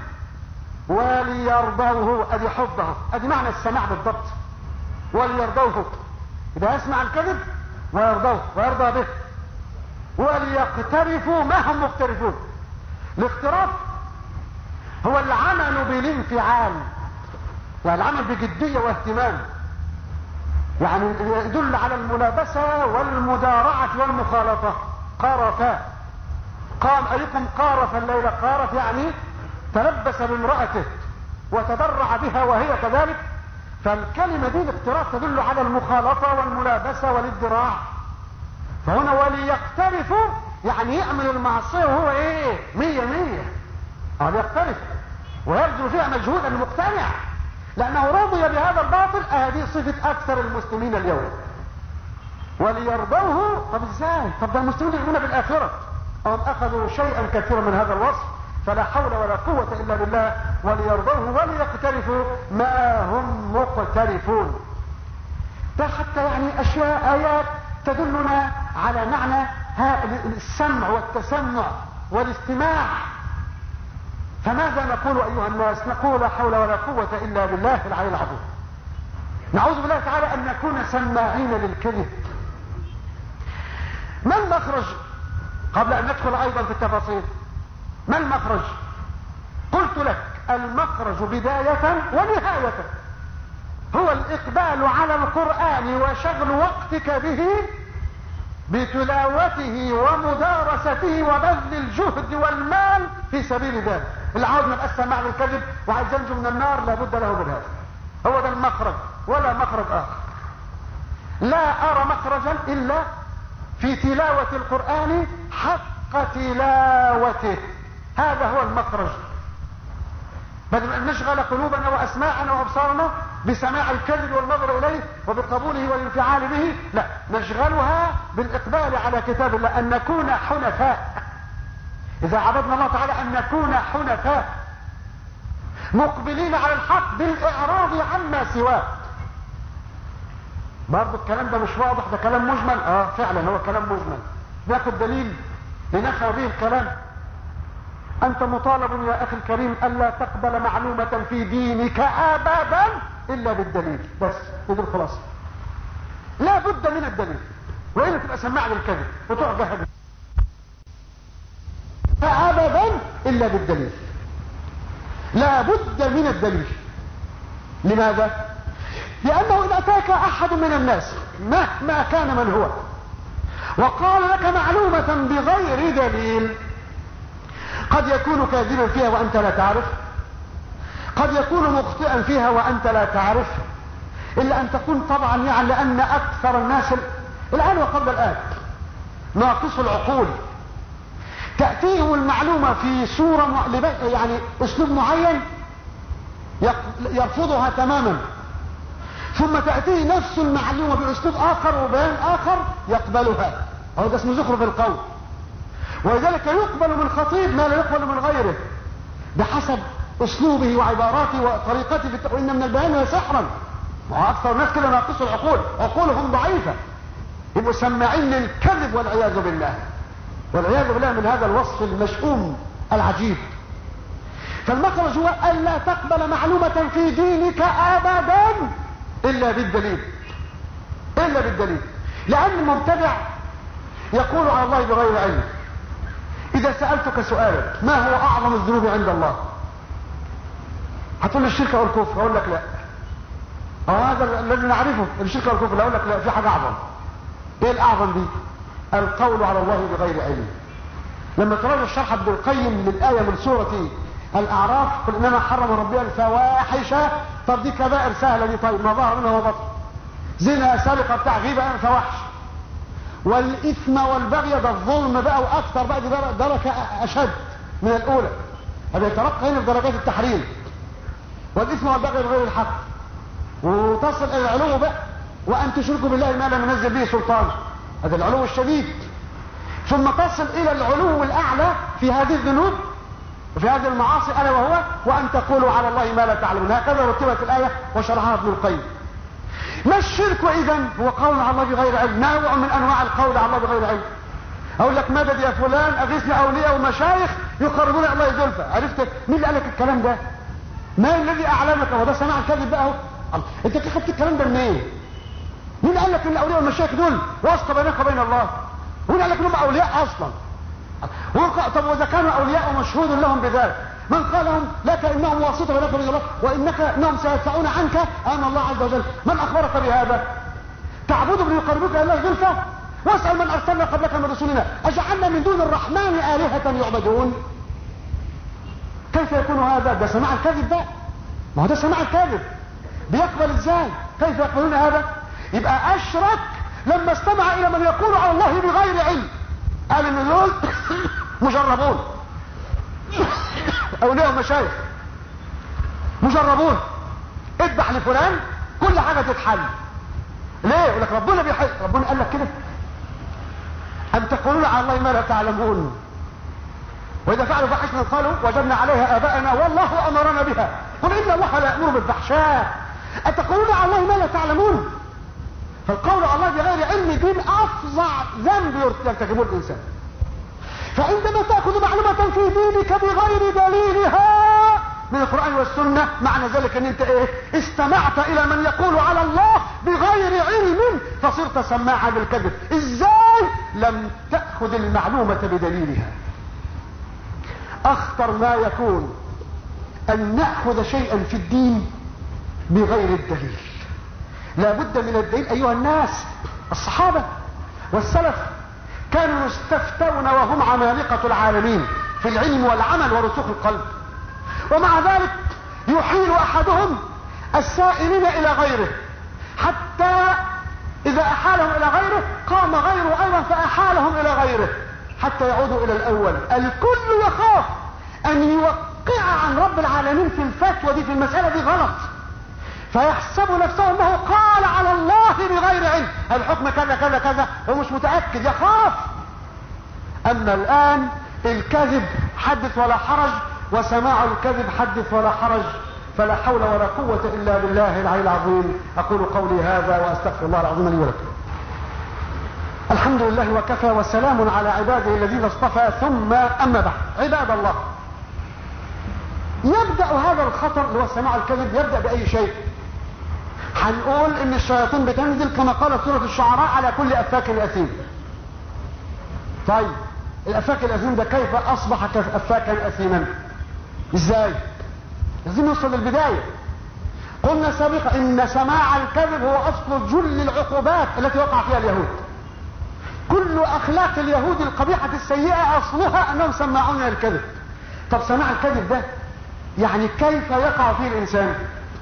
وليرضوه، ادي حبه، ادي معنى السماع بالضبط. وليرضوه، اذا يسمع الكذب ويرضوه ويرضى به. وليقترفوا ما هم مقترفون. الاقتراف هو العمل بالانفعال، والعمل بجدية واهتمام، يعني يدل على الملابسة والمدارعة والمخالطة. قارف، قام أيكم قارف الليل، قارف يعني تلبس بامرأته وتدرع بها وهي كذلك. فالكلمة دي الاقتراف تدل على المخالطة والملابسة والادراع. فهنا وليقترفوا يعني يعمل المعصية وهو ايه 100 يقترف ويبذل فيها مجهودا المقتنع لانه رضي بهذا الباطل. هذه صفة اكثر المسلمين اليوم. وليرضوه. طب ازاي؟ طب ده المسلمين يؤمنون بالاخرة، هم اخذوا شيئا كثيرا من هذا الوصف، فلا حول ولا قوة الا بالله. وليرضوه وليقترفوا ما هم مقترفون. ده حتى يعني اشياء ايات تدلنا على معنى السمع والتسمع والاستماع. فماذا نقول ايها الناس؟ نقول لا حول ولا قوة الا بالله العلي العظيم. نعوذ بالله تعالى ان نكون سماعين للكذب. ما المخرج قبل ان ندخل ايضا في التفاصيل؟ ما المخرج؟ قلت لك المخرج بداية ونهاية هو الاقبال على القرآن وشغل وقتك به بتلاوته ومدارسته وبذل الجهد والمال في سبيل ذلك. اللي عاوز نبقى السماع للكذب وعايز ينجو من النار لابد له من هذا. هو ده المخرج ولا مخرج اخر. لا ارى مخرجا الا في تلاوة القرآن حق تلاوته. هذا هو المخرج. بدل ان نشغل قلوبنا واسماعنا وابصارنا بسماع الكذب والنظر اليه وبقبوله والانفعال به، لا، نشغلها بالاقبال على كتاب الله، ان نكون حنفاء. اذا عبدنا الله تعالى ان نكون حنفاء مقبلين على الحق بالاعراض عما سواه. برضه الكلام ده مش واضح، ده كلام مجمل. فعلا هو كلام مجمل. ناخد دليل لنفهم به الكلام. انت مطالب يا اخي الكريم الا تقبل معلومة في دينك ابدا الا بالدليل. بس دي الخلاصة. لا بد من الدليل، والا تبقى سماع للكذب وتقعد جهد ابدا الا بالدليل. لا بد من الدليل. لماذا؟ لانه ان اتاك احد من الناس مهما كان من هو وقال لك معلومة بغير دليل، قد يكون كاذبا فيها وانت لا تعرف، قد يكون مخطئا فيها وانت لا تعرف، الا ان تكون طبعا يعني لان اكثر الناس الان وقبل الان ناقص العقول تأتيهم المعلومة في صورة يعني اسلوب معين يرفضها تماما، ثم تأتيه نفس المعلومة باسلوب اخر وبيان اخر يقبلها. هو ده اسمه زخرف القول. ولذلك يقبل من خطيب ما لا يقبل من غيره بحسب اسلوبه وعباراته وطريقته وان من البيان سحرا. واكثر الناس كده ناقصوا العقول، عقولهم ضعيفة، يبقوا سماعين للكذب والعياذ بالله، والعياذ بالله من هذا الوصف المشؤوم العجيب. فالمخرج هو الا تقبل معلومة في دينك ابدا الا بالدليل. الا بالدليل. لان المبتدع يقول على الله بغير علم. اذا سألتك سؤالا ما هو اعظم الذنوب عند الله؟ هتقول لي الشرك او الكفر؟ اقول لك لا. هذا الذي نعرفه الشرك او الكفر. اقول لك لا، في حاجة اعظم. ايه الاعظم دي؟ القول على الله بغير علم. لما تراجع شرح ابن القيم للآية من سورة الاعراف قل انما حرم ربي الفواحش. طب دي كبائر سهلة دي، طيب ما ظهر منها وبطن، زنا سرقة بتاع غيبة فواحش، والاثم والبغي ده الظلم بقى واكثر بقى، دي درجة اشد من الاولى. هذا يترقى هنا في درجات التحريم. والاثم والبغي بغير الحق، وتصل الى العلو بقى وان تشركوا بالله ما لم ينزل به سلطان، هذا العلو الشديد. ثم تصل الى العلو الاعلى في هذه الذنوب وفي هذه المعاصي الا وهو وان تقولوا على الله ما لا تعلمون. هكذا رتبت الايه وشرحها ابن القيم. ما الشرك اذا؟ هو قول على الله بغير علم، نوع من انواع القول على الله بغير علم. اقول لك مدد يا فلان، اغثني اولياء ومشايخ يقربون الى الله زلفى. عرفت مين اللي قال لك الكلام ده؟ ما الذي اعلمك؟ هو ده سماع الكذب بقى اهو. انت خدت الكلام ده منين؟ مين قال لك ان الاولياء والمشايخ دول واسطه بينك وبين الله؟ مين قال لك انهم اولياء اصلا؟ طب واذا كانوا اولياء مشهود لهم بذلك، من قال لهم لك انهم واسطه بينك وبين الله وانك انهم سيدفعون عنك امام الله عز وجل؟ من اخبرك بهذا؟ تعبدهم ليقربوك الى الله زلفى؟ واسال من ارسلنا قبلك من رسلنا اجعلنا من دون الرحمن الهه يعبدون؟ كيف يكون هذا؟ ده سماع الكذب ده، ما هو ده سماع الكذب. بيقبل ازاي؟ كيف يقبلون هذا؟ يبقى اشرك لما استمع الى من يقول على الله بغير علم، قال ان دول مجربون، اولياء مشايخ مجربون، اذبح لفلان كل حاجه تتحل. ليه؟ يقول لك ربنا بيحل. ربنا قال لك كده؟ ام تقولون على الله ما لا تعلمون؟ واذا فعلوا فاحشة قالوا وجدنا عليها اباءنا والله امرنا بها قل ان الله لا يامر بالفحشاء. اتقولون على الله ما لا تعلمون؟ فالقول على الله بغير علم دين افظع ذنب يرتكبه الانسان. فعندما تاخذ معلومه في دينك بغير دليلها من القرآن والسنة، معنى ذلك ان انت ايه؟ استمعت الى من يقول على الله بغير علم فصرت سماعا للكذب. ازاي؟ لم تأخذ المعلومة بدليلها. اخطر ما يكون ان نأخذ شيئا في الدين بغير الدليل. لا بد من الدليل ايها الناس. الصحابة والسلف كانوا يستفتون وهم عمالقة العالمين في العلم والعمل ورسوخ القلب، ومع ذلك يحيل احدهم السائلين الى غيره، حتى اذا احالهم الى غيره قام غيره ايضا فاحالهم الى غيره حتى يعودوا الى الاول. الكل يخاف ان يوقع عن رب العالمين في الفتوى دي، في المسألة دي غلط، فيحسب نفسه انه قال على الله بغير علم، الحكم كذا كذا كذا، هو مش متأكد، يخاف. اما الان الكذب حدث ولا حرج، وسماع الكذب حدث ولا حرج، فلا حول ولا قوة الا بالله العلي العظيم. اقول قولي هذا واستغفر الله العظيم لي ولكم. الحمد لله وكفى وسلام على عباده الذين اصطفى، ثم اما بعد. عباد الله، يبدأ هذا الخطر اللي هو سماع الكذب يبدأ بأي شيء. هنقول ان الشياطين بتنزل كما قالت سورة الشعراء على كل افاك اثيم. طيب الافاك الاثيم ده كيف اصبح افاكا اثيما؟ ازاي؟ لازم نوصل للبداية. قلنا سابقا ان سماع الكذب هو اصل جل العقوبات التي وقع فيها اليهود. كل اخلاق اليهود القبيحة السيئة اصلها انهم سماعون الكذب. طب سماع الكذب ده يعني كيف يقع فيه الانسان؟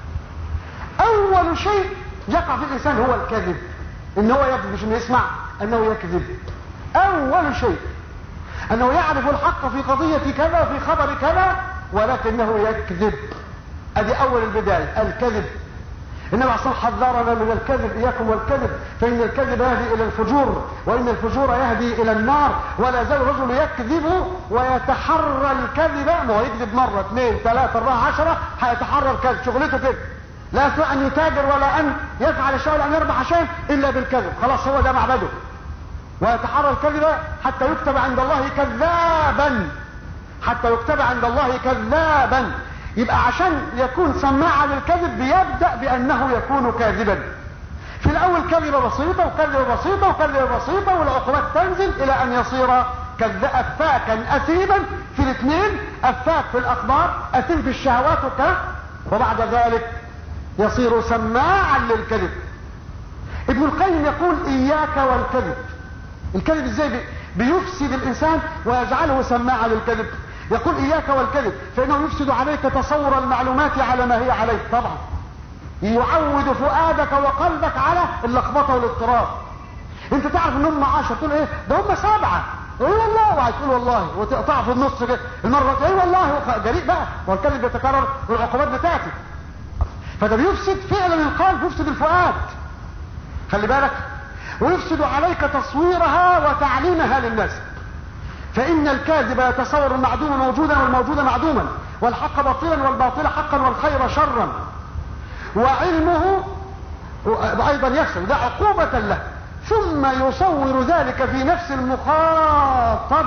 اول شيء يقع فيه الانسان هو الكذب، ان هو يكذب، مش انه يسمع، انه يكذب. اول شيء انه يعرف الحق في قضية كذا في خبر كذا ولكنه يكذب. ادي اول البداية، الكذب. انما عصام حذرنا من الكذب، اياكم والكذب، فان الكذب يهدي الى الفجور، وان الفجور يهدي الى النار. ولا زال الرجل يكذب ويتحرى الكذب، ما هو يكذب مرة 2 3 4 10 هيتحرى الكذب، شغلته كده. لا يستطيع ان يتاجر ولا ان يفعل شيء ولا ان يربح شيء الا بالكذب، خلاص هو ده معبده. ويتحرى الكذب حتى يكتب عند الله كذابا، حتى يكتب عند الله كذابا. يبقى عشان يكون سماعا للكذب بيبدأ بأنه يكون كاذبا. في الأول كذبة بسيطة وكذبة بسيطة وكذبة بسيطة، والعقوبات تنزل إلى أن يصير أفاكا أثيما في الاثنين، أفاك في الأخبار، أثيم في الشهوات وكذا، وبعد ذلك يصير سماعا للكذب. ابن القيم يقول إياك والكذب. الكذب ازاي بيفسد الإنسان ويجعله سماعا للكذب؟ يقول إياك والكذب فإنه يفسد عليك تصور المعلومات على ما هي عليه. طبعا يعود فؤادك وقلبك على اللخبطة والاضطراب. انت تعرف ان هم 10 تقول ايه ده هم 7، ايه والله، وهتقول والله وتقطع في النص المرة ايه والله، جريء بقى، والكذب يتكرر والعقوبات بتاتي. فده بيفسد فعلا القلب، بيفسد الفؤاد، خلي بالك، ويفسد عليك تصويرها وتعليمها للناس. فإن الكاذب يتصور المعدوم موجودا والموجود معدوما، والحق باطلا والباطل حقا والخير شرا، وعلمه أيضا يفسد، ده عقوبة له. ثم يصور ذلك في نفس المخاطب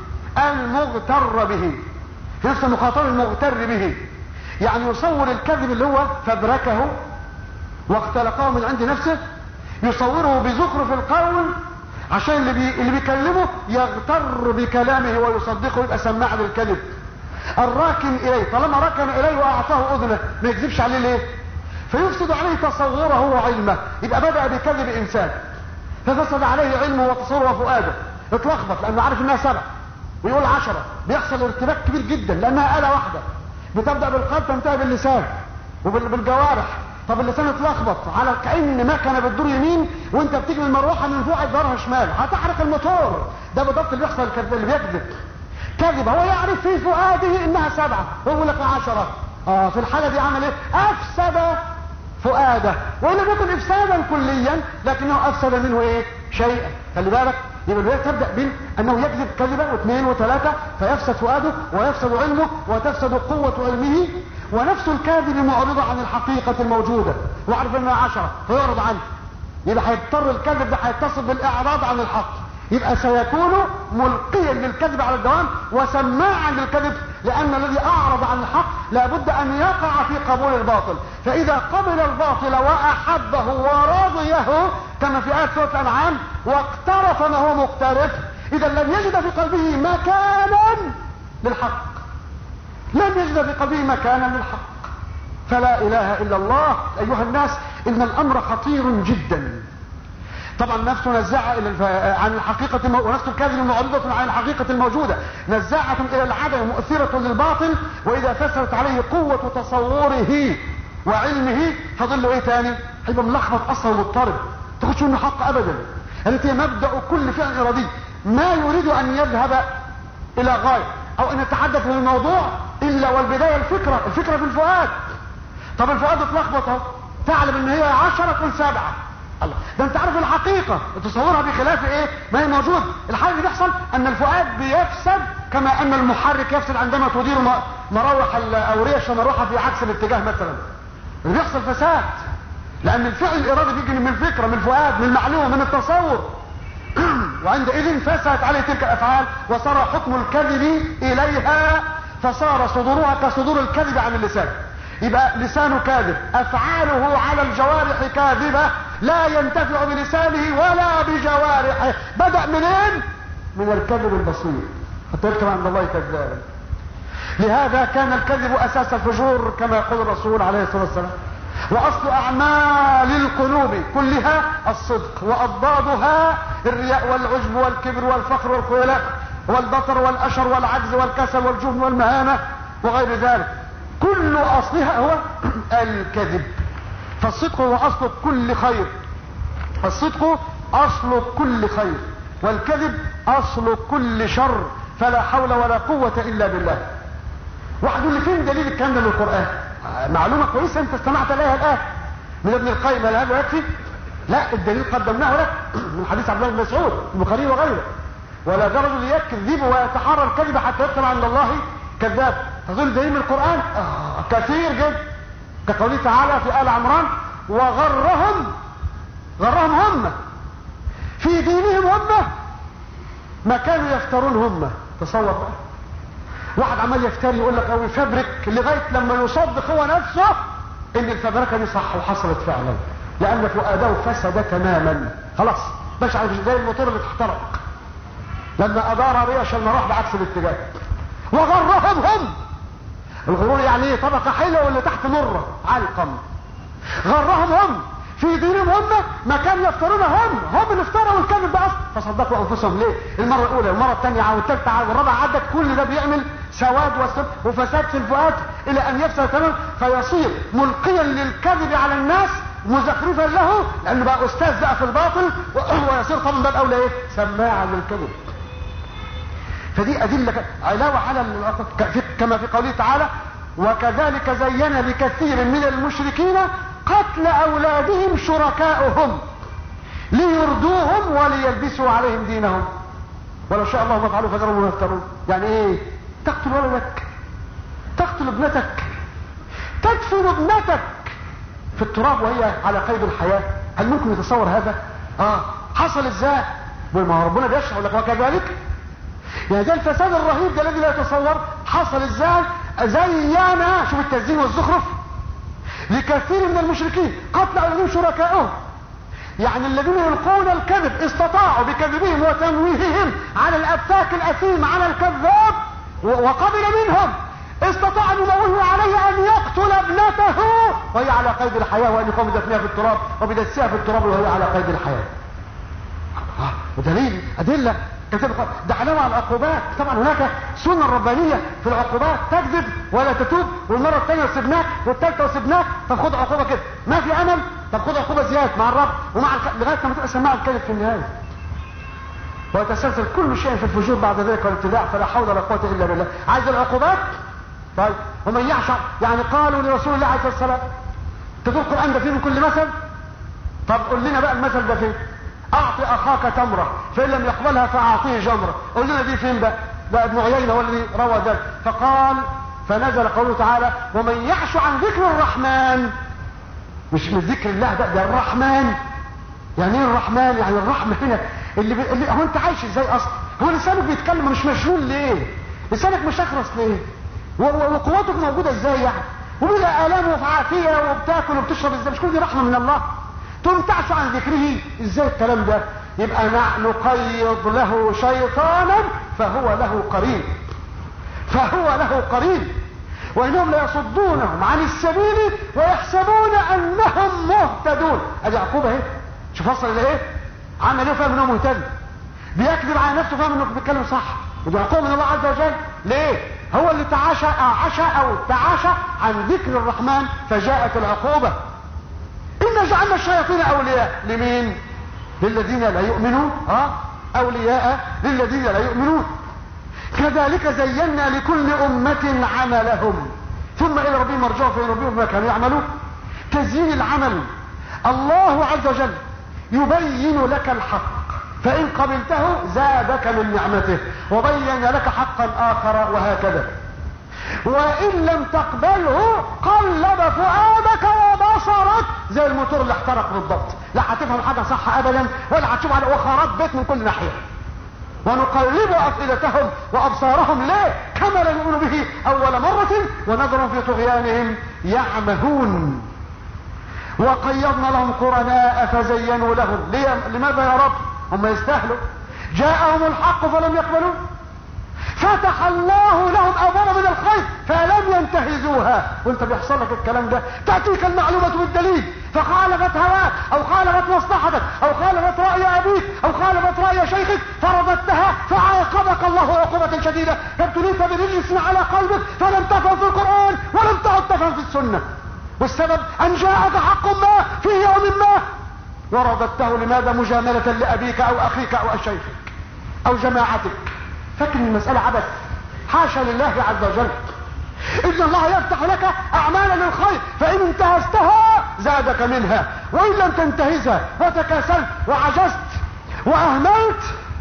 المغتر به، في نفس المخاطب المغتر به. يعني يصور الكذب اللي هو فبركه واختلقه من عند نفسه، يصوره بزخرف القول عشان اللي بيكلمه يغتر بكلامه ويصدقه، يبقى سماع للكذب. الراكن اليه طالما ركن اليه واعطاه اذنه ما يكذبش عليه ليه؟ فيفسد عليه تصوره وعلمه، يبقى بدأ بكذب انسان ففسد عليه علمه وتصوره وفؤاده، اتلخبط لانه عارف انها 7 ويقول 10، بيحصل ارتباك كبير جدا لانها آلة واحدة بتبدأ بالقلب تنتهي باللسان وبالجوارح. طب اللسان اتلخبط على كأن مكنه بتدور يمين وانت بتيجي من المروحه من فوق تدورها شمال، هتحرق الموتور. ده بالضبط اللي بيحصل اللي بيكذب كذب، هو يعرف في فؤاده انها 7، هو يقول لك 10. في الحاله دي عمل ايه؟ افسد فؤاده، وان لم يكن افسادا كليا لكنه افسد منه ايه؟ شيئا. خلي بالك، يبقى البدايه تبدا بانه يكذب كذبه واثنين وثلاثه فيفسد فؤاده ويفسد علمه وتفسد قوه علمه. ونفس الكاذب معرضة عن الحقيقة الموجودة وعرف انها 10 فيعرض عنه، يبقى هيضطر الكذب ده هيتصل بالاعراض عن الحق، يبقى سيكون ملقيا للكذب على الدوام وسماعا للكذب، لان الذي اعرض عن الحق لابد ان يقع في قبول الباطل. فاذا قبل الباطل واحبه ورضيه كما في آية سورة الأنعام واقترف ما هو مقترف، اذا لم يجد في قلبه مكانا للحق، لم يجد في قلبه مكانا للحق. فلا اله الا الله. ايها الناس، ان الامر خطير جدا. طبعا نفسه نزاعة عن الحقيقة ونفس الكاذب معرضة عن الحقيقة الموجودة، نزاعة الى العدم مؤثرة للباطل، واذا فسرت عليه قوة تصوره وعلمه فظل ايه تاني؟ هيبقى ملخبط اصلا ومضطرب، تاخدش منه حق ابدا. التي مبدأ كل فعل ارادي ما يريد ان يذهب الى غاية او ان يتحدث في الموضوع الا والبداية الفكرة في الفؤاد. طب الفؤاد اتلخبط اهو، تعلم ان هي 10 تقول 7، الله، ده انت عارف الحقيقة تصورها بخلاف ايه ما هي موجود. الحاجة اللي بيحصل ان الفؤاد بيفسد كما ان المحرك يفسد عندما تدير مراوح او ريش المروحة في عكس الاتجاه مثلا، اللي بيحصل فساد لان الفعل الارادي بيجي من الفكرة، من الفؤاد، من المعلومة، من التصور. وعندئذ فسدت عليه تلك الافعال وصار حكم الكذب اليها، فصار صدورها كصدور الكذب عن اللسان. يبقى لسانه كاذب، افعاله على الجوارح كاذبة، لا ينتفع بلسانه ولا بجوارحه. بدأ منين؟ من الكذب البسيط، حتى يكتب عند الله كذابا. لهذا كان الكذب اساس الفجور كما يقول الرسول عليه الصلاة والسلام، واصل اعمال القلوب كلها الصدق، واضدادها الرياء والعجب والكبر والفخر والخيلاء والبطر والاشر والعجز والكسل والجبن والمهانة وغير ذلك، كل اصلها هو الكذب. فالصدق هو اصل كل خير، الصدق اصل كل خير، والكذب اصل كل شر، فلا حول ولا قوة الا بالله. واحد يقول لي فين دليل الكلام ده من القرآن؟ معلومة كويسة انت استمعت لها الآن من ابن القيم، هل هذا يكفي؟ لا، الدليل قدمناه لك من حديث عبد الله بن مسعود البخاري وغيره، ولا رجل يكذب ويتحرى الكذب حتى يكتب عند الله كذاب. تظن دليل من القرآن؟ كثير جدا، كقوله تعالى في آل عمران وغرهم هم في دينهم هم ما كانوا يفترون هم. تصور بقى واحد عمال يفتري يقول لك او يفبرك لغايه لما يصدق هو نفسه ان الفبركه دي صح وحصلت فعلا، لان فؤاده فسد تماما خلاص، مش عارف زي الموتور اللي اتحترق لما ادار ريش المروح بعكس الاتجاه. وغرهم هم، الغرور يعني ايه؟ طبقه حلوه واللي تحت مره علقم. غرهم هم في دينهم هم ما كانوا يفترون هم اللي افتروا الكذب ده اصلا، فصدقوا انفسهم. ليه؟ المره الاولى والمره الثانيه والثالثه والرابعه عدت، كل ده بيعمل سواد وفساد في الفؤاد الى ان يفسد تماما، فيصير ملقيا للكذب على الناس مزخرفا له لانه بقى استاذ بقى في الباطل، ويصير طبعا باب اولى ايه؟ سماعا للكذب. فدي ادله علاوه على كما في قوله تعالى وكذلك زين لكثير من المشركين قتل اولادهم شركاؤهم ليردوهم وليلبسوا عليهم دينهم ولو شاء الله ما فعلوا فذرهم يفترون. يعني ايه؟ تقتل ولدك، تقتل ابنتك، تدفن ابنتك في التراب وهي على قيد الحياة. هل ممكن يتصور هذا؟ حصل ازاي؟ ما ربنا بيشرح لك وكذلك، يعني ده الفساد الرهيب ده الذي لا يتصور حصل ازاي. زينا، شوف التزيين والزخرف، لكثير من المشركين قتل اولادهم شركائهم يعني الذين يلقون الكذب استطاعوا بكذبهم وتمويههم على الافاك الاثيم على الكذاب وقبل منهم، استطاع ان يموه عليه ان يقتل ابنته وهي على قيد الحياه، وان يقوم بدفنها في التراب وبدسها في التراب وهي على قيد الحياه. ودليل ادله كثيره. ده علاوه على العقوبات. طبعا هناك سنه ربانيه في العقوبات، تكذب ولا تتوب، والمره الثانيه وسبناك، والثالثه وسبناك، طب خد عقوبه كده، ما في امل، طب خد عقوبه زياده مع الرب ومع لغايه ما تبقى سماع الكذب في النهايه. ويتسلسل كل شيء في الفجور بعد ذلك والابتداع، فلا حول ولا قوه الا بالله. عايز العقوبات؟ طيب ومن يعشق، يعني قالوا لرسول الله عليه الصلاه والسلام تقول القران ده فيه من كل مثل، طب قول لنا بقى المثل ده فين؟ اعطي اخاك تمره فان لم يقبلها فاعطيه جمره، قول لنا دي فين بقى؟ ده ابن عيينه هو الذي روى ذلك. فقال فنزل قوله تعالى ومن يعش عن ذكر الرحمن، مش من ذكر الله بقى، ده الرحمن. يعني ايه الرحمن؟ يعني الرحمه هنا اللي هو انت عايش ازاي اصلا؟ هو لسانك بيتكلم مش مشلول ليه؟ لسانك مش اخرس ليه؟ وقوتك موجوده ازاي يعني؟ وبلا الام وفي عافيه وبتاكل وبتشرب ازاي؟ مش كل دي رحمه من الله؟ ثم تعش عن ذكره ازاي الكلام ده؟ يبقى نقيض له شيطانا فهو له قرين، فهو له قرين، وانهم ليصدونهم عن السبيل ويحسبون انهم مهتدون. ادي عقوبه اهي. شوف وصل الى ايه؟ عمل ايه؟ فاهم انه مهتد، بيكذب على نفسه، فاهم انه بيتكلم صح، ودي عقوبه من الله عز وجل. ليه؟ هو اللي تعاشى عن ذكر الرحمن فجاءت العقوبه. إن جعلنا الشياطين أولياء لمين؟ للذين لا يؤمنون. أولياء للذين لا يؤمنون. كذلك زينا لكل أمة عملهم ثم إلى ربهم مرجعهم فينبئهم بما كانوا يعملون. تزيين العمل، الله عز وجل يبين لك الحق فإن قبلته زادك من نعمته وبين لك حقا آخر وهكذا، وإن لم تقبله قلب فؤادك وبصرك زي الموتور اللي احترق بالضبط، لا هتفهم حاجة صح أبدا ولا هتشوف على وخرات بيت من كل ناحية. ونقلب أفئدتهم وأبصارهم ليه؟ كما لم يؤمنوا به أول مرة ونذرهم في طغيانهم يعمهون. وقيضنا لهم قرناء فزينوا لهم لماذا يا رب؟ هم يستاهلوا. جاءهم الحق فلم يقبلوا فتح الله لهم ابواب من الخير فلم ينتهزوها. وانت بيحصل لك الكلام ده، تاتيك المعلومه بالدليل فخالفت هواك او خالفت مصلحتك او خالفت راي ابيك او خالفت راي شيخك فرددتها فعاقبك الله عقوبه شديده فابتليت برجس على قلبك فلم تفهم في القران ولم تعد تفهم في السنه. والسبب ان جاءك حق ما في يوم ما ورددته. لماذا؟ مجامله لابيك او اخيك او شيخك او جماعتك. فاكر المسألة عبث؟ حاشا لله عز وجل. إن الله يفتح لك أعمالا للخير فإن انتهزتها زادك منها، وإن لم تنتهزها وتكاسلت وعجزت وأهملت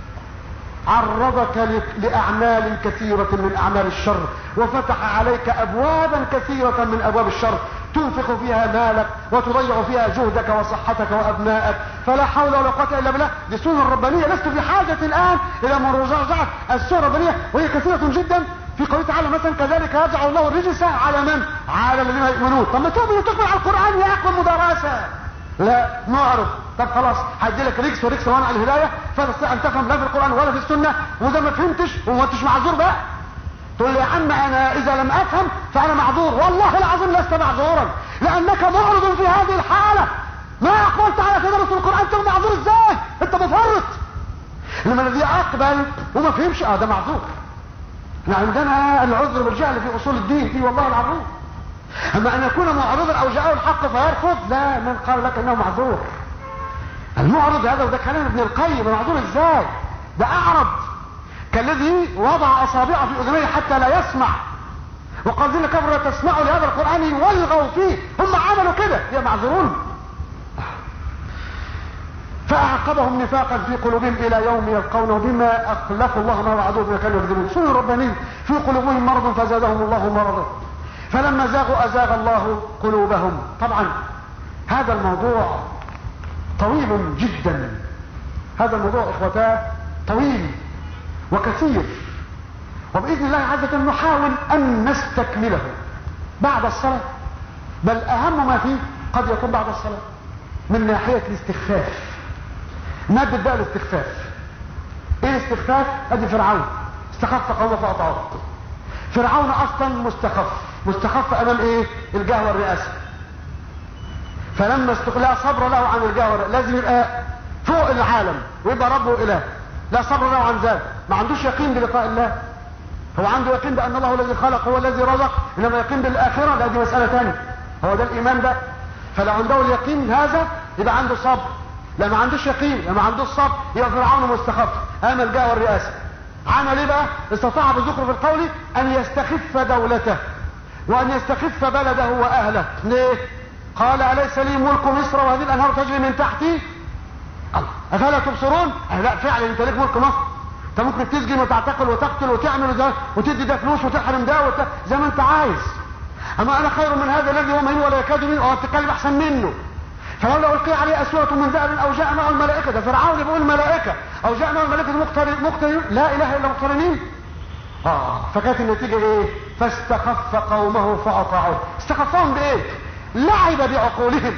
عرضك لأعمال كثيرة من أعمال الشر وفتح عليك أبوابا كثيرة من أبواب الشر تنفق فيها مالك وتضيع فيها جهدك وصحتك وأبنائك. فلا حول ولا قوة إلا بالله. دي سنة ربانية. لست في حاجة الآن إلى مراجعة السنة الربانية وهي كثيرة جدا. في قوله تعالى مثلا كذلك يجعل الله الرجس على من؟ على الذين يؤمنون. طب ما تؤمن وتقبل على القرآن يا أخوة مدرسة. لا نعرف. طب خلاص هدي لك رجس ورجس وانع الهداية فلا تستطيع ان تفهم لا في القرآن ولا في السنة، وده ما فهمتش وما انتش معذور بقى. تقول لي يا عم انا اذا لم افهم فانا معذور. والله العظيم لست معذورا لانك معرض في هذه الحالة. ما اقبلت على تدرس القرآن تبقى معذور ازاي؟ انت مفرط. لما الذي اقبل وما فهمش ده معذور. احنا عندنا العذر بالجهل في اصول الدين دي والله العظيم. اما ان يكون معرضا او جاءه الحق فيرفض، لا، من قال لك انه معذور؟ المعرض هذا، وده كلام ابن القيم. معذور ازاي؟ ده اعرض كالذي وضع اصابعه في اذنيه حتى لا يسمع وقال الذين كفروا لا تسمعوا لهذا القران والغوا فيه. هم عملوا كده، يا معذورون. فاعقبهم نفاقا في قلوبهم الى يوم يلقونه بما اخلفوا الله ما وعدوه بما كانوا يكذبون. سنة ربانيين في قلوبهم مرض فزادهم الله مرضا فلما زاغوا ازاغ الله قلوبهم. طبعا هذا الموضوع طويل جدا. هذا الموضوع اخوتاه طويل وكثير، وباذن الله عز وجل نحاول ان نستكمله بعد الصلاه، بل اهم ما فيه قد يكون بعد الصلاه. من ناحية الاستخفاف. مادة بقى الاستخفاف. ايه الاستخفاف؟ ادي فرعون استخف قومه فاطاعوه. فرعون اصلا مستخف امام ايه؟ الجاه والرئاسة. فلما لا صبر له عن الجاه والرئاسة، لازم يبقى فوق العالم ويبقى ربه اله. لا صبر له عن ذلك، ما عندوش يقين بلقاء الله. هو عنده يقين بان الله هو الذي خلق هو الذي رزق، انما يقين بالاخرة لا، دي مسألة ثانيه. هو ده الايمان ده. فلو عنده اليقين هذا يبقى عنده صبر. لما عندوش يقين، لما عندوش صبر، يبقى فرعون مستخف امام الجاه والرئاسة. عمل ايه بقى؟ استطاع بذكر في القول ان يستخف دولته وان يستخف بلده واهله. ليه؟ قال اليس لي ملك مصر وهذه الانهار تجري من تحتي؟ افلا تبصرون؟ لا فعلا انت ليك ملك مصر. انت ممكن تسجن وتعتقل وتقتل وتعمل ده وتدي ده فلوس وتحرم ده زي ما انت عايز. اما انا خير من هذا الذي هو مهين ولا يكاد منه، او تتكلم احسن منه. فلولا القي عليه اسوره من ذهب او جاء معه الملائكه، ده فرعون بيقول الملائكه، او جاء معه الملائكه مقترنين لا اله الا مقترنين. فكانت النتيجه ايه؟ فاستخف قومه فاطاعوه. استخفهم بايه؟ لعب بعقولهم.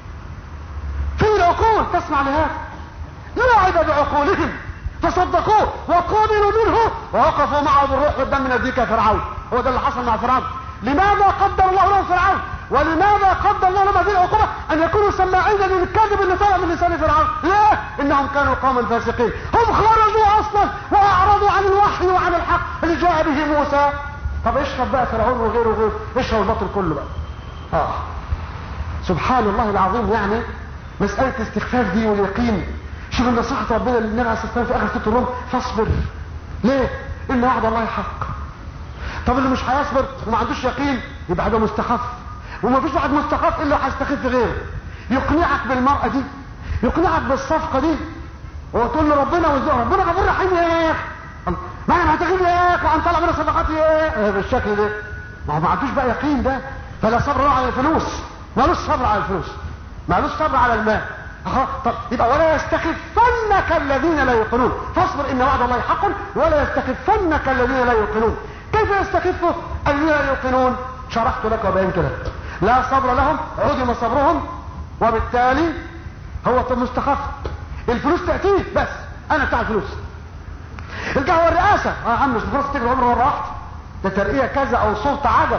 في العقول تسمع لهذا. لعب بعقولهم فصدقوه وقبلوا منه ووقفوا معه بالروح والدم من ذيك فرعون. هو ده اللي حصل مع فرعون. لماذا قدر الله له فرعون؟ ولماذا قدر الله لهم هذه العقوبة؟ ان يكونوا سماعين للكذب اللي طلع من لسان فرعون. ليه؟ انهم كانوا قوما فاسقين. هم خرجوا اصلا واعرضوا عن الوحي وعن الحق اللي جاء به موسى. طب اشرب بقى فرعون وغيره اشرب الباطل كله بقى. سبحان الله العظيم. يعني مسألة الاستخفاف دي واليقين. شوف النصيحة ربنا للنبي عليه الصلاة والسلام في اخر سورة الروم: فاصبر. ليه؟ ان وعد الله حق. طب اللي مش هيصبر وما عندوش يقين يبقى ده مستخف. وما فيش واحد مستخف الا هيستخف غيره. يقنعك بالمرأة دي، يقنعك بالصفقة دي، وتقول له ربنا ربنا غفور رحيم يا اخي، ما انا هتغيب يا اخي وهنطلع من صفقات يا بالشكل ده. ما عندوش بقى يقين ده. فلا صبر على الفلوس، مالوش صبر على الفلوس، مالوش صبر على المال. طب يبقى ولا يستخفنك الذين لا يوقنون. فاصبر ان وعد الله حق ولا يستخفنك الذين لا يوقنون. كيف يستخف الذين لا يوقنون؟ شرحت لك وبينت لك. لا صبر لهم، عدم صبرهم، وبالتالي هو مستخف. الفلوس تأتيه بس انا بتاع الفلوس. الجاه والرئاسة يا عم مش الفلوس تجري عمره مرة واحدة، ده ترقية كذا او صورة عجب.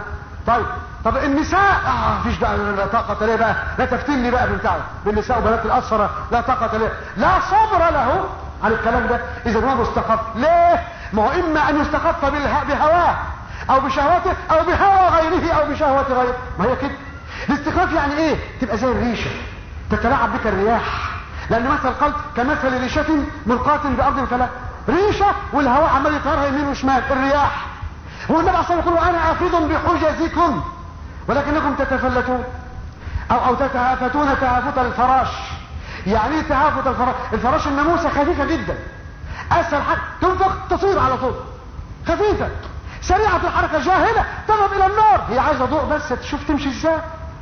طب النساء مفيش بقى، لا طاقة ليه بقى، لا تفتني بقى بالنساء وبنات الأسفرة، لا طاقة ليه، لا صبر له عن الكلام ده. اذا هو مستخف. ليه؟ ما هو اما ان يستخف بهواه او بشهواته او بهوى غيره او بشهوة غيره. ما هي كده الاستخفاف. يعني ايه؟ تبقى زي الريشة تتلاعب بك الرياح. لان مثل القلب كمثل ريشة ملقاة بارض فلا. ريشة والهواء عمال يطيرها يمين وشمال، الرياح. هو النبي صلى الله عليه وسلم يقول: انا افيض بحجزكم ولكنكم تتفلتون او تتهافتون تهافت الفراش. يعني ايه تهافت الفراش؟ الفراش الناموسة خفيفة جدا، اسهل حاجة تنفخ تصير على طول، خفيفة سريعة الحركة، جاهلة تذهب الى النار. هي عايزة ضوء بس تشوف تمشي ازاي.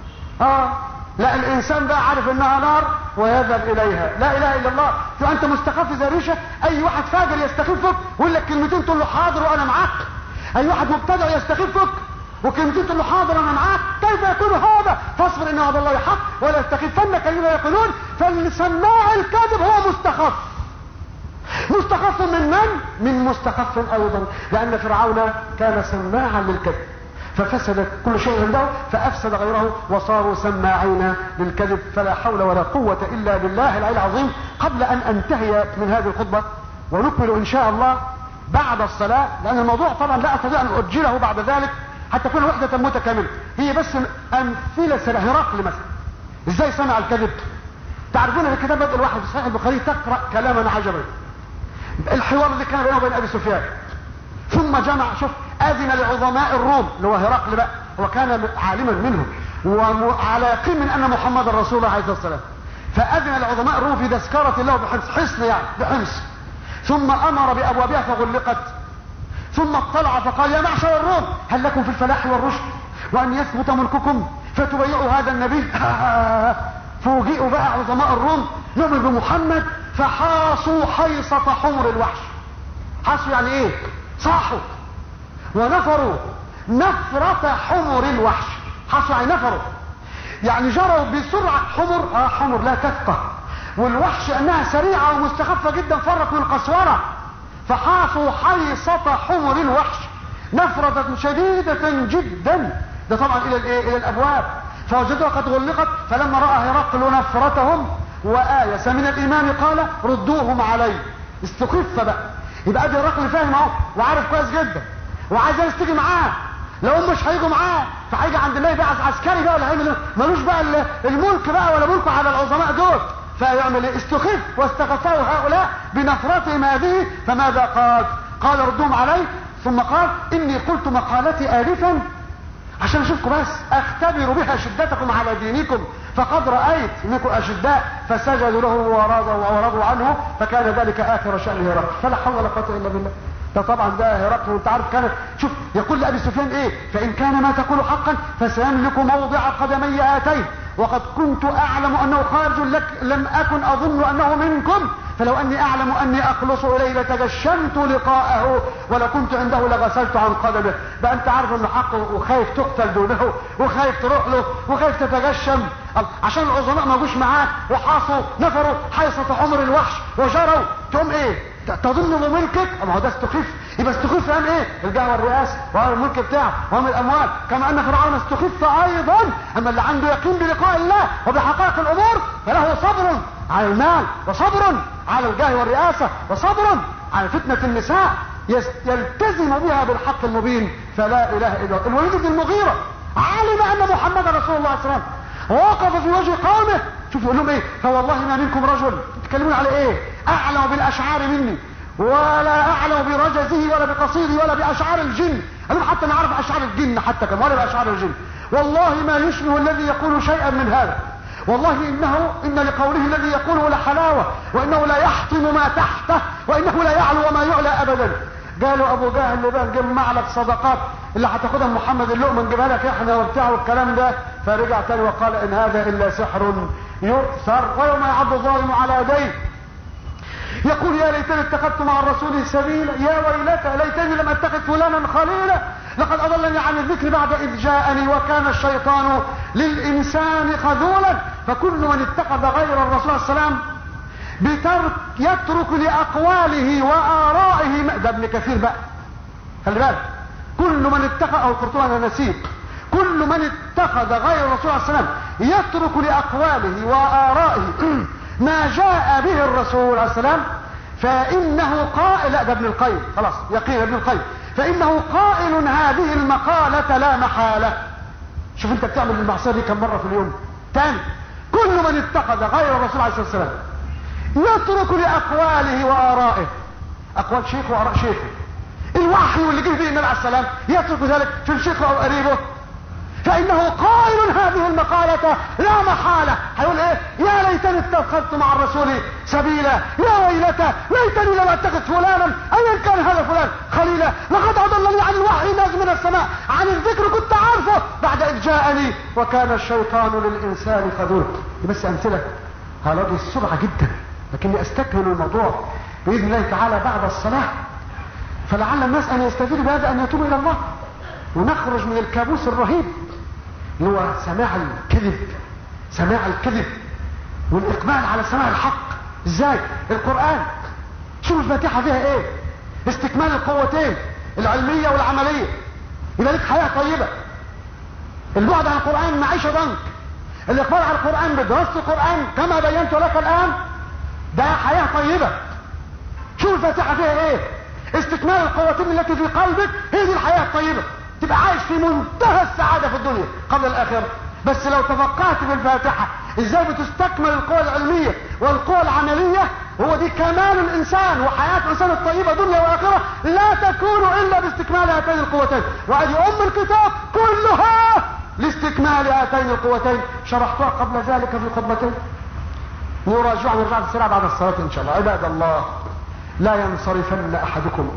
لا الانسان بقى عارف انها نار ويذهب اليها. لا اله الا الله. تبقى انت مستخف زي ريشة. اي واحد فاجر يستخفك ويقول لك كلمتين تقول له حاضر وانا معاك. اي واحد مبتدع يستخفك وكلمتين تقول له حاضر انا معاك. كيف يكون هذا؟ فاصبر ان وعد الله حق ولا يستخفنك الذين يقولون. فالسماع الكاذب هو مستخف. مستخف من مستخف ايضا، لان فرعون كان سماعا للكذب ففسد كل شيء عنده فافسد غيره وصاروا سماعين للكذب. فلا حول ولا قوة الا بالله العلي العظيم. قبل ان انتهي من هذه الخطبة ونكمل ان شاء الله بعد الصلاة، لان الموضوع طبعا لا استطيع ان اجله بعد ذلك حتى تكون وحدة متكاملة. هي بس امثلة هرقل مثلا ازاي صنع الكذب. تعرفون في كتاب بدء الوحي في صحيح البخاري تقرأ كلاما عجبا، الحوار اللي كان بينه وبين ابي سفيان. ثم جمع، شوف، اذن لعظماء الروم اللي هو هرقل بقى، هو كان عالما منهم وعلى يقين من ان محمد رسول الله عليه الصلاه والسلام. فاذن لعظماء الروم في تذكرة الله بحمص، حصن يعني بحمص. ثم امر بابوابها فغلقت. ثم اطلع فقال: يا معشر الروم هل لكم في الفلاح والرشد وان يثبت ملككم فتبيعوا هذا النبي؟ فوجئوا بقى عظماء الروم يؤمن بمحمد فحاصوا حيصة حمر الوحش. حاصوا يعني ايه؟ صاحوا ونفروا نفرة حمر الوحش. حاصوا يعني نفروا. يعني جروا بسرعة. حمر لا تفقه، والوحش انها سريعة ومستخفة جدا، فرت من القسورة، فحاصوا حيصة حمر الوحش نفرة شديدة جدا. ده طبعا الى الابواب، فوجدوها قد غلقت. فلما رأى هرقل نفرتهم وآيس من الايمان قال ردوهم علي. استخف بقى. يبقى ادي هرقل فاهم اهو وعارف كويس جدا وعايز الناس تيجي معاه. لو هم مش هيجوا معاه فهيجي عند الله بقى عسكري بقى، ولا هيعمل ملوش بقى الملك بقى، ولا ملكه على العظماء دول. فيعمل ايه؟ استخف واستخفه هؤلاء بنفرتهم هذه. فماذا قال ردوهم علي. ثم قال اني قلت مقالتي آلفا عشان اشوفكم بس اختبر بها شدتكم على دينكم، فقد رأيت انكم اشداء. فسجدوا له ورضوا عنه، فكان ذلك اخر شأن هرقل. فلا حول ولا قوة الا بالله. ده طبعا ده هرقل، وانت عارف كانت شوف يقول لأبي سفيان ايه: فان كان ما تقول حقا فسيملك موضع قدمي هاتين، وقد كنت اعلم انه خارج لك، لم اكن اظن انه منكم، فلو اني اعلم اني اخلص اليه لتجشمت لقاءه، ولكنت عنده لغسلت عن قدمه. بقى انت عارف انه حقه وخايف تقتل دونه، وخايف تروح له، وخايف تتجشم عشان العظماء ما جوش معاه وحاصوا نفروا حيصة حمر الوحش وجروا. تقوم ايه؟ تظن بملكك. ما هو ده استخف. يبقى استخف فهم ايه؟ الجاه والرئاسه وهو الملك بتاعه وهم الاموال. كما ان فرعون استخف ايضا. اما اللي عنده يقين بلقاء الله وبحقائق الامور فله صبر على المال، وصبر على الجاه والرئاسه، وصبر على فتنه النساء يلتزم بها بالحق المبين. فلا اله الا الله. الوليد بن المغيره علم ان محمدا رسول الله صلى الله عليه وسلم، ووقف في وجه قومه. شوف يقول لهم ايه: فوالله ما منكم رجل، تتكلمون على ايه؟ اعلم بالاشعار مني، ولا اعلم برجزه ولا بقصيده ولا باشعار الجن. انا حتى نعرف اشعار الجن حتى كم، ولا باشعار الجن. والله ما يشبه الذي يقول شيئا من هذا. والله ان لقوله الذي يقوله لحلاوه، وانه لا يحطم ما تحته، وانه لا يعلو وما يعلى ابدا. قالوا ابو جهل اللي بقى نجمع لك صدقات اللي هتاخدها من محمد اللقمه نجيبها لك احنا وبتاع والكلام ده. فرجع تاني وقال ان هذا الا سحر يؤثر. ويوم يعض الظالم على يديه يقول يا ليتني اتخذت مع الرسول سبيلا، يا ويلتى ليتني لم اتخذ فلانا خليلا، لقد اضلني عن الذكر بعد اذ جاءني، وكان الشيطان للانسان خذولا. فكل من اتخذ غير الرسول صلى الله عليه وسلم يترك لاقواله وارائه. ده ابن كثير بقى، خلي بالك. كل من اتخذ، او القرطبي انا نسيت، كل من اتخذ غير الرسول صلى الله عليه وسلم يترك لاقواله وارائه ما جاء به الرسول عليه السلام، فانه قائل. لا ده ابن القيم، خلاص يقين ابن القيم، فانه قائل هذه المقالة لا محالة. شوف انت بتعمل المعصية دي كم مرة في اليوم. تاني: كل من اتخذ غير الرسول عليه الصلاة والسلام يترك لاقواله وارائه، اقوال شيخه واراء شيخه، الوحي واللي جه به النبي عليه السلام يترك ذلك في شيخه او قريبه، فانه قائل هذه المقالة لا محالة. هيقول ايه؟ يا ليتني اتخذت مع الرسول سبيلا، يا ويلتى ليتني لم اتخذ فلانا ايا كان هذا فلان خليلا، لقد اضلني عن الوحي نازل من السماء، عن الذكر كنت عارفه بعد اذ جاءني، وكان الشيطان للانسان خذولا. دي بس امثله على وجه السرعه جدا، لكني استكمل الموضوع باذن الله تعالى بعد الصلاه، فلعل الناس ان يستفيدوا بهذا، ان يتوبوا الى الله ونخرج من الكابوس الرهيب اللي هو سماع الكذب والاقبال على سماع الحق. ازاي؟ القرآن شوف الفاتحة فيها ايه؟ استكمال القوتين العلمية والعملية. يبقى لك حياة طيبة. البعد عن القرآن معيشة ضنك. الاقبال على القرآن بدراسة القرآن كما بينت لك الآن ده حياة طيبة. شوف الفاتحة فيها ايه؟ استكمال القوتين التي في قلبك، هي دي الحياة الطيبة. تبقى عايش في منتهى السعادة في الدنيا قبل الآخرة. بس لو تفقهت في الفاتحة ازاي بتستكمل القوى العلمية والقوى العملية، هو دي كمال الإنسان وحياة الإنسان الطيبة دنيا وآخرة، لا تكون إلا باستكمال هاتين القوتين. وأدي الكتاب كلها لاستكمال هاتين القوتين. شرحتها قبل ذلك في خطبتين، نرجع السرعة بعد الصلاة إن شاء الله. عباد الله، لا ينصرفن أحدكم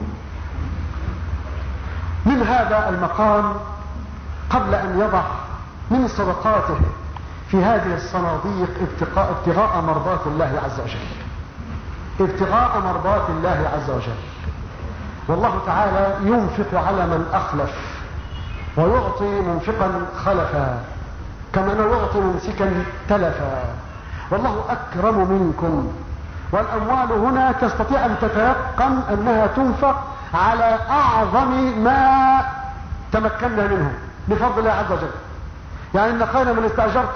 من هذا المقام قبل أن يضع من صدقاته في هذه الصناديق ابتغاء مرضات الله عز وجل، ابتغاء مرضات الله عز وجل. والله تعالى ينفق على من أخلف ويعطي منفقا خلفا. كما أنه يعطي ممسكا تلفا. والله أكرم منكم. والأموال هنا تستطيع أن تتيقن أنها تنفق على أعظم ما تمكنا منه بفضل الله عز وجل. يعني إن خير من استأجرت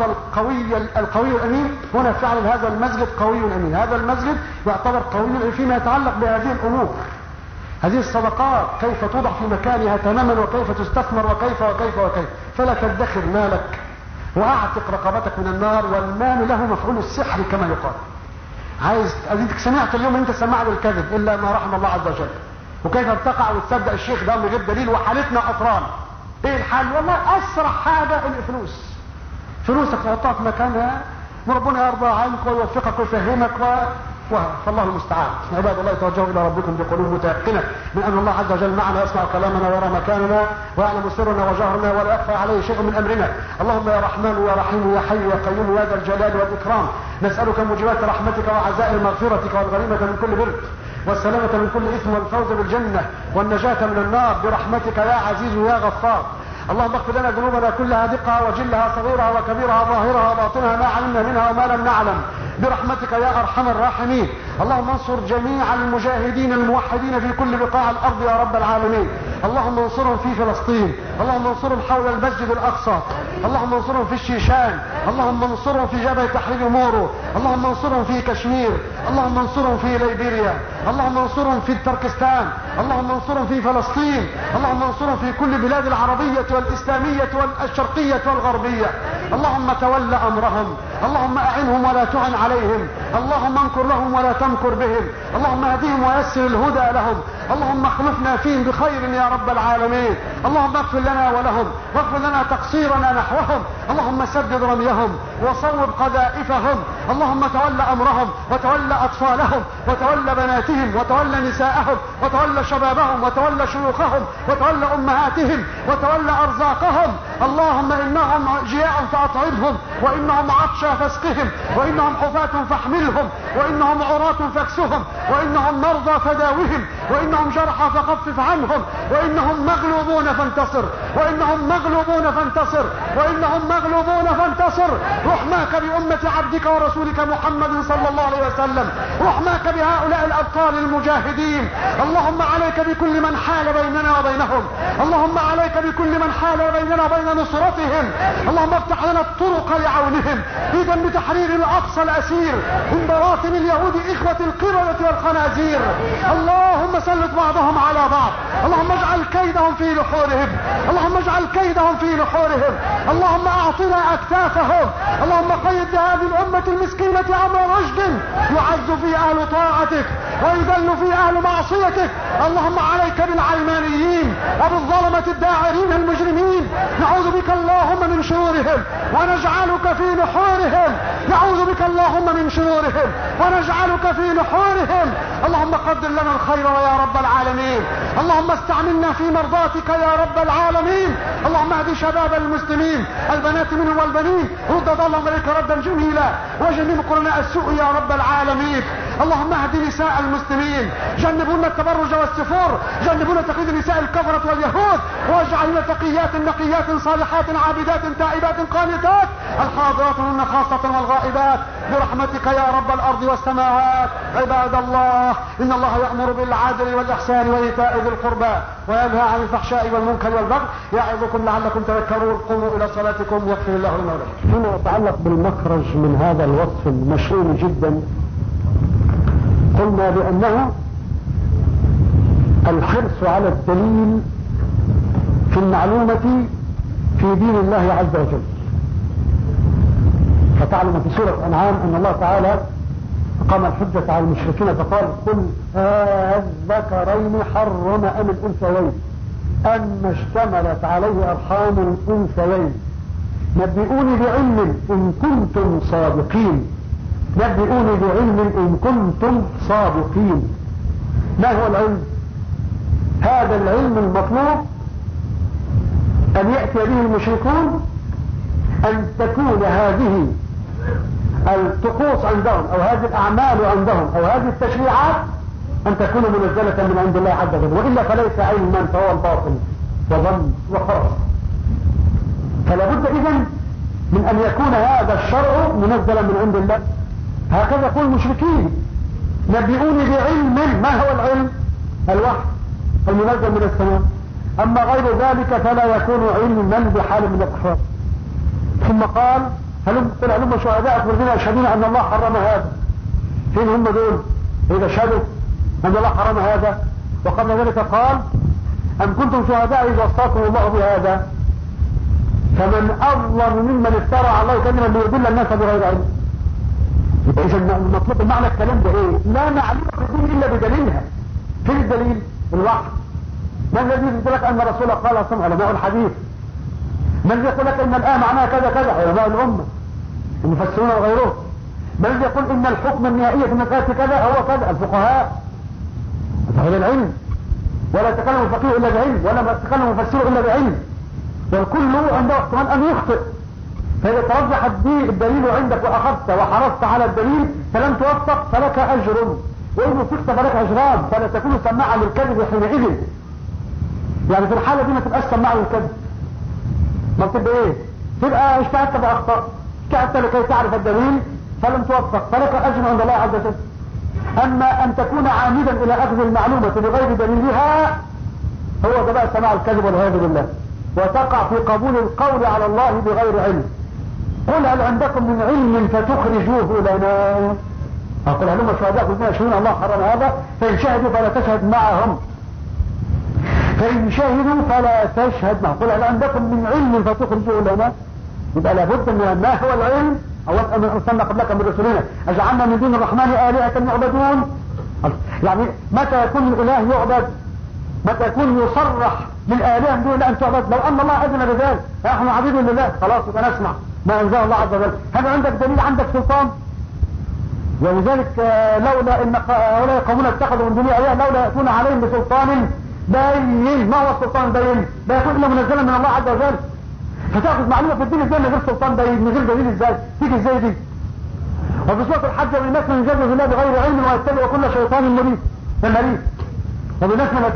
القوي الأمين. هنا فعلا هذا المسجد قوي أمين. هذا المسجد يعتبر قوي فيما يتعلق بهذه الأمور، هذه الصدقات كيف توضع في مكانها تماما، وكيف تستثمر، وكيف وكيف وكيف. فلا تدخر مالك واعتق رقبتك من النار. والمال له مفعول السحر كما يقال. عايز اديك سمعت اليوم انت سمع له الكذب الا ما رحم الله عز وجل، وكيف بتقع وتصدق الشيخ ده من غير دليل، وحالتنا اطران. ايه الحل؟ والله اسرع حاجه الفلوس. فلوسك تحطها في مكانها وربنا يرضى عنك ويوفقك ويفهمك فالله المستعان. عباد الله توجهوا الى ربكم بقلوب متيقنه من ان الله عز وجل معنا، يسمع كلامنا ويرى مكاننا ويعلم سرنا وجهرنا ولا يخفى عليه شيء من امرنا. اللهم يا رحمن يا رحيم يا حي يا قيوم يا ذا الجلال والاكرام، نسالك موجبات رحمتك وعزائم مغفرتك والغنيمه من كل بر والسلامه من كل اثم والفوز بالجنه والنجاه من النار برحمتك يا عزيز يا غفار. اللهم اغفر لنا ذنوبنا كلها دقها وجلها صغيرها وكبيرها ظاهرها وباطنها ما علمنا منها وما لم نعلم برحمتك يا ارحم الراحمين. اللهم انصر جميع المجاهدين الموحدين في كل بقاع الارض يا رب العالمين. اللهم انصرهم في فلسطين، اللهم انصرهم حول المسجد الاقصى، اللهم انصرهم في الشيشان، اللهم انصرهم في جبهة تحرير مورو، اللهم انصرهم في كشمير، اللهم انصرهم في ليبيريا، اللهم انصرهم في تركستان، اللهم انصرهم في فلسطين، اللهم انصرهم في كل بلاد العربية والإسلامية والشرقية والغربية. اللهم تول أمرهم، اللهم أعنهم ولا تعن عليهم، اللهم انكر لهم ولا تمكر بهم، اللهم اهدهم ويسر الهدى لهم، اللهم اخلفنا فيهم بخير يا رب العالمين. اللهم اغفر لنا ولهم واغفر لنا تقصيرنا نحوهم، اللهم سدد رميهم وصوب قذائفهم، اللهم تول أمرهم وتول أطفالهم وتول بناتهم وتول نساءهم وتول شبابهم وتول شيوخهم وتول أمهاتهم وتول أرزاقهم. اللهم إنهم جياع فأطعمهم، وإنهم عطشى فاسقهم، وإنهم حفاة فاحملهم، وإنهم عراة فاكسهم، وإنهم مرضى فداوهم، وإنهم جرحى فخفف عنهم، وإنهم مغلوبون فانتصر، وإنهم مغلوبون فانتصر، وإنهم مغلوبون فانتصر. رحماك بأمة عبدك ورسولك محمد صلى الله عليه وسلم، رحماك بهؤلاء الأبطال المجاهدين. اللهم عليك بكل من حال بيننا وبينهم، اللهم عليك بكل من حال بيننا وبين نصرتهم. اللهم افتح لنا الطرق لعونهم في جنب تحرير الأقصى الأسير من براثن اليهود إخوة القردة والخنازير. اللهم سلط بعضهم على بعض، اللهم اجعل كيدهم في نحورهم، اللهم اجعل كيدهم في نحورهم، اللهم اعطنا اكتافهم. اللهم قيد هذه الامة المسكينة امر رشد يعز في اهل طاعتك ويذل في اهل معصيتك. اللهم عليك بالعلمانيين وبالظلمة الداعرين المجرمين، نعوذ بك اللهم من شرورهم ونجعلك في نحورهم، نعوذ بك اللهم من شرورهم ونجعلك في نحورهم. اللهم قدر لنا الخير يا رب العالمين، اللهم استعملنا في مرضاتك يا رب العالمين. اللهم اهد شباب المسلمين البنات منهم والبنين، رد ضلهم اليك ردا جميلا وجنب قرناء السوء يا رب العالمين. اللهم اهد نساء المسلمين، جنبون التبرج والسفور، جنبون تقليد نساء الكفرة واليهود، واجعلنا تقيات نقيات صالحات عابدات تائبات قانتات الحاضرات هن خاصة والغائبات برحمتك يا رب الارض والسماوات. عباد الله، ان الله يأمر بالعدل والاحسان وايتاء ذي القربى وينهى عن الفحشاء والمنكر والبغي يعظكم لعلكم تذكرون. قوموا الى صلاتكم يغفر الله لنا ولكم. فيما يتعلق بالمخرج من هذا الوصف المشؤوم جدا، قلنا بانه الحرص على الدليل في المعلومة في دين الله عز وجل. فتعلم في سورة أنعام أن الله تعالى قام الحجة على المشركين فقال: قل الذكرين حرم أم الأنثيين أما اشتملت عليه أرحام الأنثيين نبئوني بعلم إن كنتم صادقين، نبئوني بعلم إن كنتم صادقين. ما هو العلم؟ هذا العلم المطلوب أن يأتي به المشركون، أن تكون هذه الطقوس عندهم أو هذه الأعمال عندهم أو هذه التشريعات أن تكون منزلة من عند الله عز وجل، وإلا فليس علما فهو الباطل وظن وخرص. فلا بد إذن من أن يكون هذا الشرع منزلا من عند الله. هكذا يقول المشركين: نبئوني بعلم. ما هو العلم؟ الوحي المنزل من السماء. أما غير ذلك فلا يكون علما بحال من الأحوال. ثم قال: قل هلم شهداءكم الذين يشهدون أن الله حرم هذا. فين هم دول إذا شهدوا أن الله حرم هذا؟ وقبل ذلك قال: أم كنتم شهداء إذ وصاكم الله بهذا؟ فمن أظلم ممن افترى على الله كلمة ليضل الناس بغير علم. إذا المطلوب معنى الكلام ده إيه؟ لا معلومة في الدين إلا بدليلها. فين الدليل؟ الوحي. من الذي يقول لك أن رسول الله قال صلى علماء الحديث؟ من الذي يقول لك أن الآية معناها كذا كذا؟ علماء الأمة المفسرون وغيرهم. من الذي يقول أن الحكم النهائي في المسألة كذا هو كذا؟ الفقهاء. هذا العلم. ولا يتكلم الفقيه إلا بعلم، ولا يتكلم المفسر إلا بعلم، والكل عنده احتمال أن يخطئ. فإذا ترجح الدليل عندك وأخذت وحرصت على الدليل فلم توفق فلك أجر، وإن وفقت فلك أجران، فلا تكون سماعا للكذب حينئذ. يعني في الحالة دي ما تبقاش سماعا للكذب، ما تبقى إيه؟ تبقى اجتهدت بأخطاء، اجتهدت لكي تعرف الدليل فلم توفق فلك أجر عند الله عز وجل. أما أن تكون عامدا إلى أخذ المعلومة بغير دليلها هو ده بقى سماع الكذب والعياذ بالله، وتقع في قبول القول على الله بغير علم. قل هل عندكم من علم فتخرجوه لنا؟ أقول هلما شهداءكم الذين يشهدون الله حرم هذا، فإن شهدوا فلا تشهد معهم، فإن شهدوا فلا تشهد معهم. قل هل عندكم من علم فتخرجوه لنا؟ يبقى لابد من ما هو العلم. أولا أرسلنا قبلك من رسلنا أجعلنا من دون الرحمن آلهة يعبدون. يعني متى يكون الإله يعبد؟ متى يكون يصرح للآلهة من دون أن تعبد؟ لو أن الله أذن بذلك نحن عبيد لله خلاص يبقى نسمع ما أنزل الله عز وجل. هل عندك دليل؟ عندك سلطان؟ ولذلك لولا ان هؤلاء قومون اتخذوا من دونه آلهة لولا يأتون عليهم بسلطان بين. ما هو السلطان البين؟ لا يكون الا منزلا من الله عز وجل. فتاخذ معلومه في الدين ازاي من غير سلطان بين، من غير دليل؟ ازاي تيجي ازاي دي؟ وفي سوره الحج: والناس من يجادل في الله بغير علم ويتبع كل شيطان مريد. ومن الناس من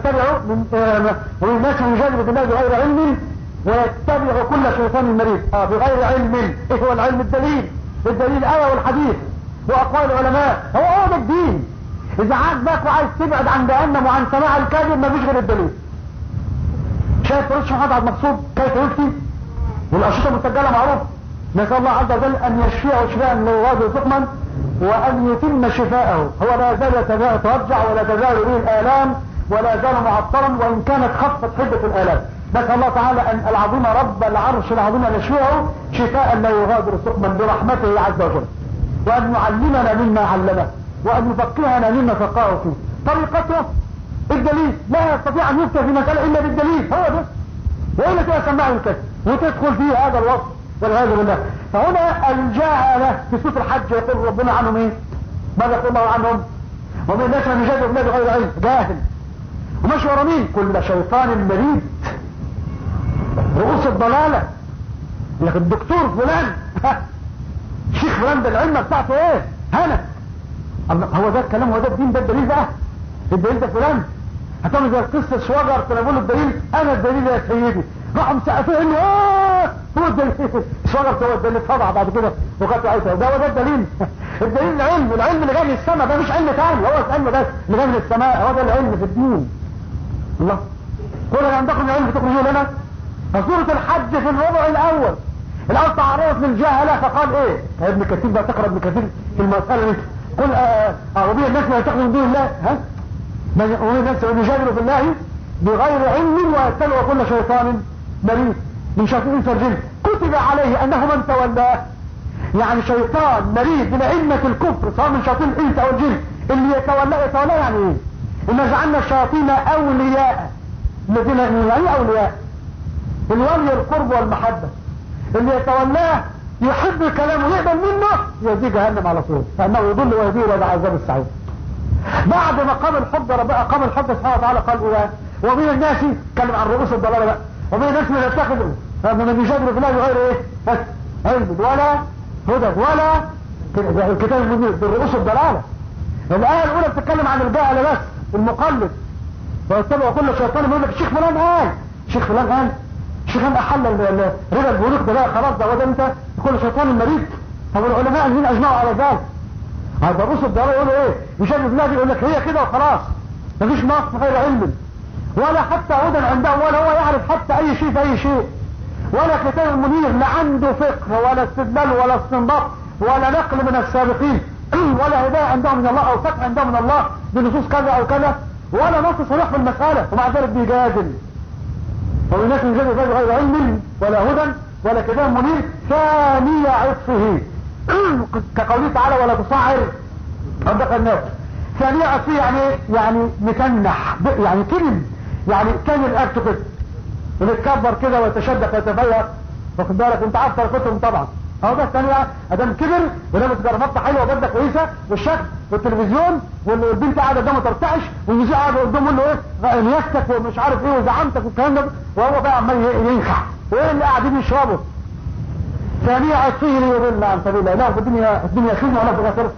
يجادل في الله بغير علم ويتبع كل شيطان مريد. بغير علم. ايه هو العلم؟ الدليل آية والحديث واقوال العلماء. هو ده الدين. اذا عاجبك وعايز تبعد عن جهنم وعن سماع الكاذب ما فيش غير الدليل. شايف فرش محمد عبد المقصود كيف يفتي؟ والاشرطه المسجله معروف. نسال الله عز وجل ان يشفيه شفاء لا يغادر سقما وان يتم شفاءه. هو لا زال يتوجع ولا تزال به الالام ولا زال معطرا وان كانت خفت حده الالام. نسال الله تعالى ان العظيم رب العرش العظيم ان يشفيه شفاء لا يغادر سقما برحمته عز وجل، وأن يعلمنا مما علمه، وأن يفقهنا مما فقهه فيه. طريقته الدليل. لا يستطيع أن يفتى في مسألة إلا بالدليل. هو ده. وإلا كده سماع الكذب وتدخل فيه هذا الوصف والعياذ بالله. فهنا الجاهلة في سورة الحج يقول ربنا عنهم إيه؟ ماذا يقول الله عنهم؟ ومن الناس من يجادل في الله بغير علم. جاهل وماشي ورا مين؟ كل شيطان مريد. رؤوس الضلالة. لكن الدكتور فلان شيخ فلان ده العلم بتاعته ايه؟ هنا هو ده الكلام، هو ده الدين، ده الدليل بقى. الدليل ده فلان. هتعمل زي القصه شواجر كانوا بيقولوا الدليل انا الدليل يا سيدي، راحوا مسقفين انه هو الدليل. شواجر هو الدليل اتفضح بعد كده وكانت عايزه ده هو ده الدليل. الدليل العلم اللي جاي من السماء، ده مش علم ثاني، هو العلم بس اللي جاي من السماء، هو ده العلم في الدين. الله قل هل عندكم علم تخرجوه لنا؟ فسوره الحج في الربع الاول الأول تعرضت للجهلة فقال ايه؟ ابن كثير بقى تقرأ ابن كثير في المسألة دي. قل وبين الناس ما يتقوا من دون الله وبين الناس من يجادلوا في الله بغير علم ويتبعوا كل شيطان مريد من شياطين الإنس والجن كتب عليه أنه من تولاه. يعني شيطان مريد من أئمة الكفر سواء من شياطين الإنس أو الجن اللي يتولاه يعني ايه؟ إن جعلنا الشياطين أولياء. الذين يعني أولياء الولي القرب والمحبة، اللي يتولاه يحب كلامه ويقبل منه يهديه جهنم على طول، فانه يضل ويهديه الى عذاب السعير. بعد ما قام الحجه قام الحجه سبحانه وتعالى قال ايه؟ ومن الناس اتكلم عن رؤوس الضلاله بقى، ومن الناس من يتخذوا من يجادلوا في الله بغير ايه؟ بس علم ولا هدى ولا الكتاب المنير بالرؤوس الضلاله. الايه الاولى بتتكلم عن الجهل بس المقلد ويتبع كل شيطان. يقول لك الشيخ فلان قال، الشيخ فلان قال، الشيخ احل ربا البنوك ده بقى خلاص، ده انت كل شيطان مريض. طب العلماء الذين اجمعوا على ذلك هذا الرسل الدارة يقولوا ايه؟ يشاهد بلاد يقول لك هي كده وخلاص، مفيش نص غير علم ولا حتى هدى عنده، ولا هو يعرف حتى اي شيء في اي شيء، ولا كتاب منير، لا عنده فقه ولا استدلال ولا استنباط ولا نقل من السابقين ولا هداية عندهم من الله او فتح عندهم من الله بنصوص كذا او كذا، ولا نص صريح في المسألة، ومع ذلك بيجادل. والناس يجادل غير علم ولا هدى ولا كتاب منير. ثاني عطفه كقوله تعالى ولا تصعر خدك الناس. ثاني عطفه يعني مكنح، يعني كلم، يعني كان الأكت كده ويتكبر كده ويتشدق ويتفيق، واخد بالك؟ انت عارف طريقتهم طبعا. اهو ده الثانية ادام كبر ولابس جرافطة حلوه وبدله كويسه والشكل والتلفزيون والبنت قاعده قدامه ترتعش والمذيع قاعد قدامه يقول له ايه نياستك ومش عارف ايه وزعمتك والكلام ده، وهو بقى عمال ينخع، وايه اللي قاعدين يشربوا. ثانية عطفه ليضل عن سبيل الله، لا في الدنيا خدمة ولا في الاخره.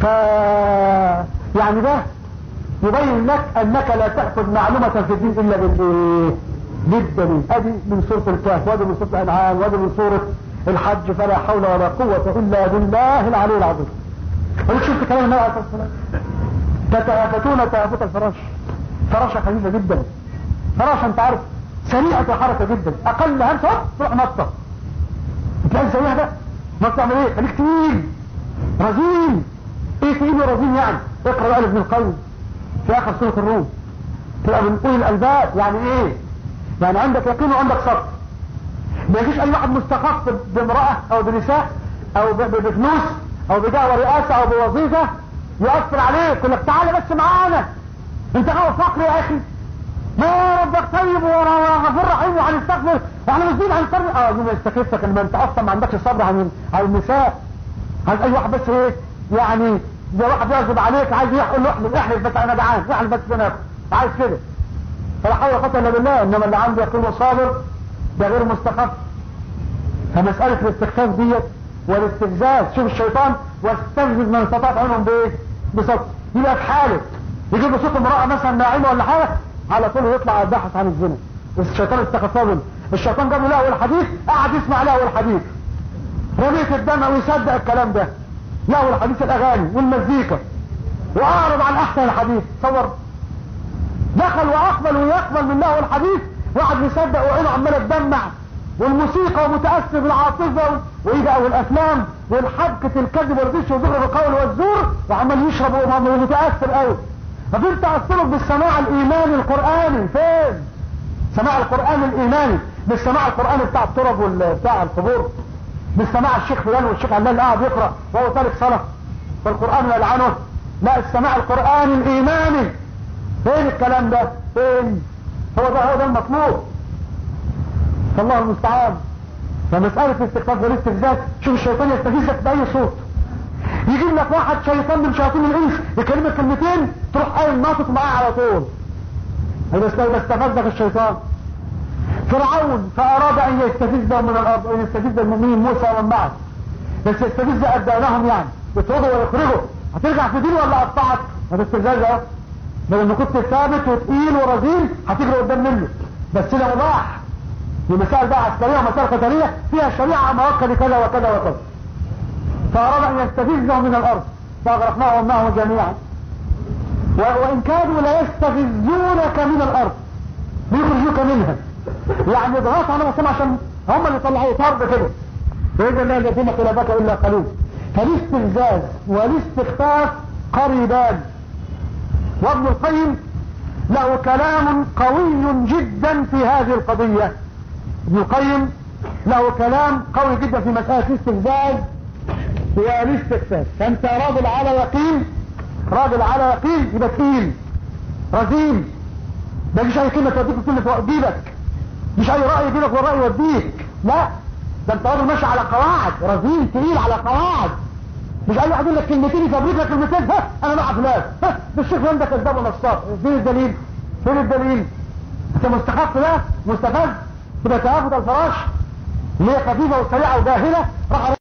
يعني ده يبين لك انك لا تأخذ معلومة في الدين الا بالدليل. ادي من سورة الكهف، وادي من سورة الانعام، وادي من سورة الحج، فلا حول ولا قوة الا بالله العلي العظيم. ولك شفت كلام النبي عليه الصلاة والسلام تتهافتون تهافت الفراش، فراشة خفيفة جدا، فراشة انت عارف سريعة الحركة جدا، اقل همسة تروح نطة، تلاقي سريع ده ما بتعمل ايه؟ خليك تقيل رزين. ايه تقيل ورزين يعني؟ اقرأ ابن القيم في اخر سورة الروم، تبقى من اولي الالباب. يعني ايه؟ يعني عندك يقين وعندك صبر. ما يجيش اي واحد مستخف بامرأة او بنساء او بفلوس او بدعوة رئاسة او بوظيفة يؤثر عليك يقول لك تعالى بس معانا انت غاوي فقر يا اخي، ما ربك طيب وغفور رحيم وهنستغفر واحنا مسدين هنستغفر. دي ما يستخفك ان انت اصلا ما عندكش صبر عن النساء. عايز اي واحد بس ايه يعني، ده واحد يعزب عليك عايز يقول له احلف بس انا جعان، احلف بس انا عايز كده، فلا حول ولا قوه الا بالله. انما اللي عنده يقين وصابر ده غير مستخف. فمسألة الاستخفاف ديت والاستفزاز، شوف الشيطان واستفزز من استطاعت عنهم بايه؟ بصوت. يبقى في حاله يجيب له صوت امرأة مثلا ناعمة ولا حاجة على طول يطلع يبحث عن الزنا. الشيطان استخفاهم، الشيطان جاب له لهو الحديث قعد يسمع لهو الحديث رمية الدم ويصدق الكلام ده، لهو الحديث الاغاني والمزيكا، واعرض عن احسن الحديث. تصور دخل واقبل ويقبل من لهو الحديث واحد يصدق وعينه عماله تدمع، والموسيقى ومتأثر بالعاطفة ويجي او الافلام والحبكة الكذب والغش وزغر القول والزور وعمال يشرب ومتأثر قوي. ففين تأثرك بالسماع الايماني القرآني؟ فين سماع القرآن الايماني؟ بالسماع القرآني بتاع الترب والبتاع القبور، بالسماع الشيخ فلان والشيخ علان قاعد يقرأ وهو تارك صلاة فالقرآن يلعنه. لا، السماع القرآني الايماني فين الكلام ده؟ فين؟ هو ده المطلوب. فالله المستعان. فمسألة الاستخفاف والاستفزاز، شوف الشيطان يستفزك بأي صوت. يجيب لك واحد شيطان من شياطين الإنس يكلمك كلمتين تروح قايم ناطط معاه على طول. هذا استفزك الشيطان. فرعون فأراد أن يستفزهم من الأرض وأن يستفز المؤمنين موسى ومن معه، بس يستفز أبدانهم يعني يطردوا ويخرجوا. هترجع في دين ولا أقطعك؟ هذا استفزاز أهو. بدل ما كنت ثابت وتقيل ورزين هتجري قدام منه، بس ده مباح. دي مسائل بقى عسكرية ومسائل قتالية فيها الشريعة موكل كذا وكذا وكذا. فأراد أن يستفزهم من الأرض فأغرقناهم معه جميعا. وإن كانوا لا يستفزونك من الأرض بيخرجوك منها، يعني اضغط على مصر عشان هم اللي طلعوا طرد كده. وإذا لا يتم قلبك إلا قليل. فالاستفزاز والاستخفاف قريبان. وابن القيم له كلام قوي جدا في هذه القضية. ابن القيم له كلام قوي جدا في مسألة الاستفزاز والاستخفاف. فانت راجل على يقين، راجل على يقين يبقى تقيل رزين، ما يجيش اي كلمة توديك وكلمة توقيلك، مش اي رأي يجيلك والرأي يوديك، لا، ده انت راجل ماشي على قواعد، رزين تقيل على قواعد. مش اي واحد يقول لك كلمتين يفبرك لك كلمتين، انا مع فلان، ده الشيخ فلان ده كذاب ونصاب. فين الدليل؟ فين الدليل؟ انت مستخف ده مستفز تبقى تهافت الفراش اللي هي خفيفة وسريعة وجاهلة راح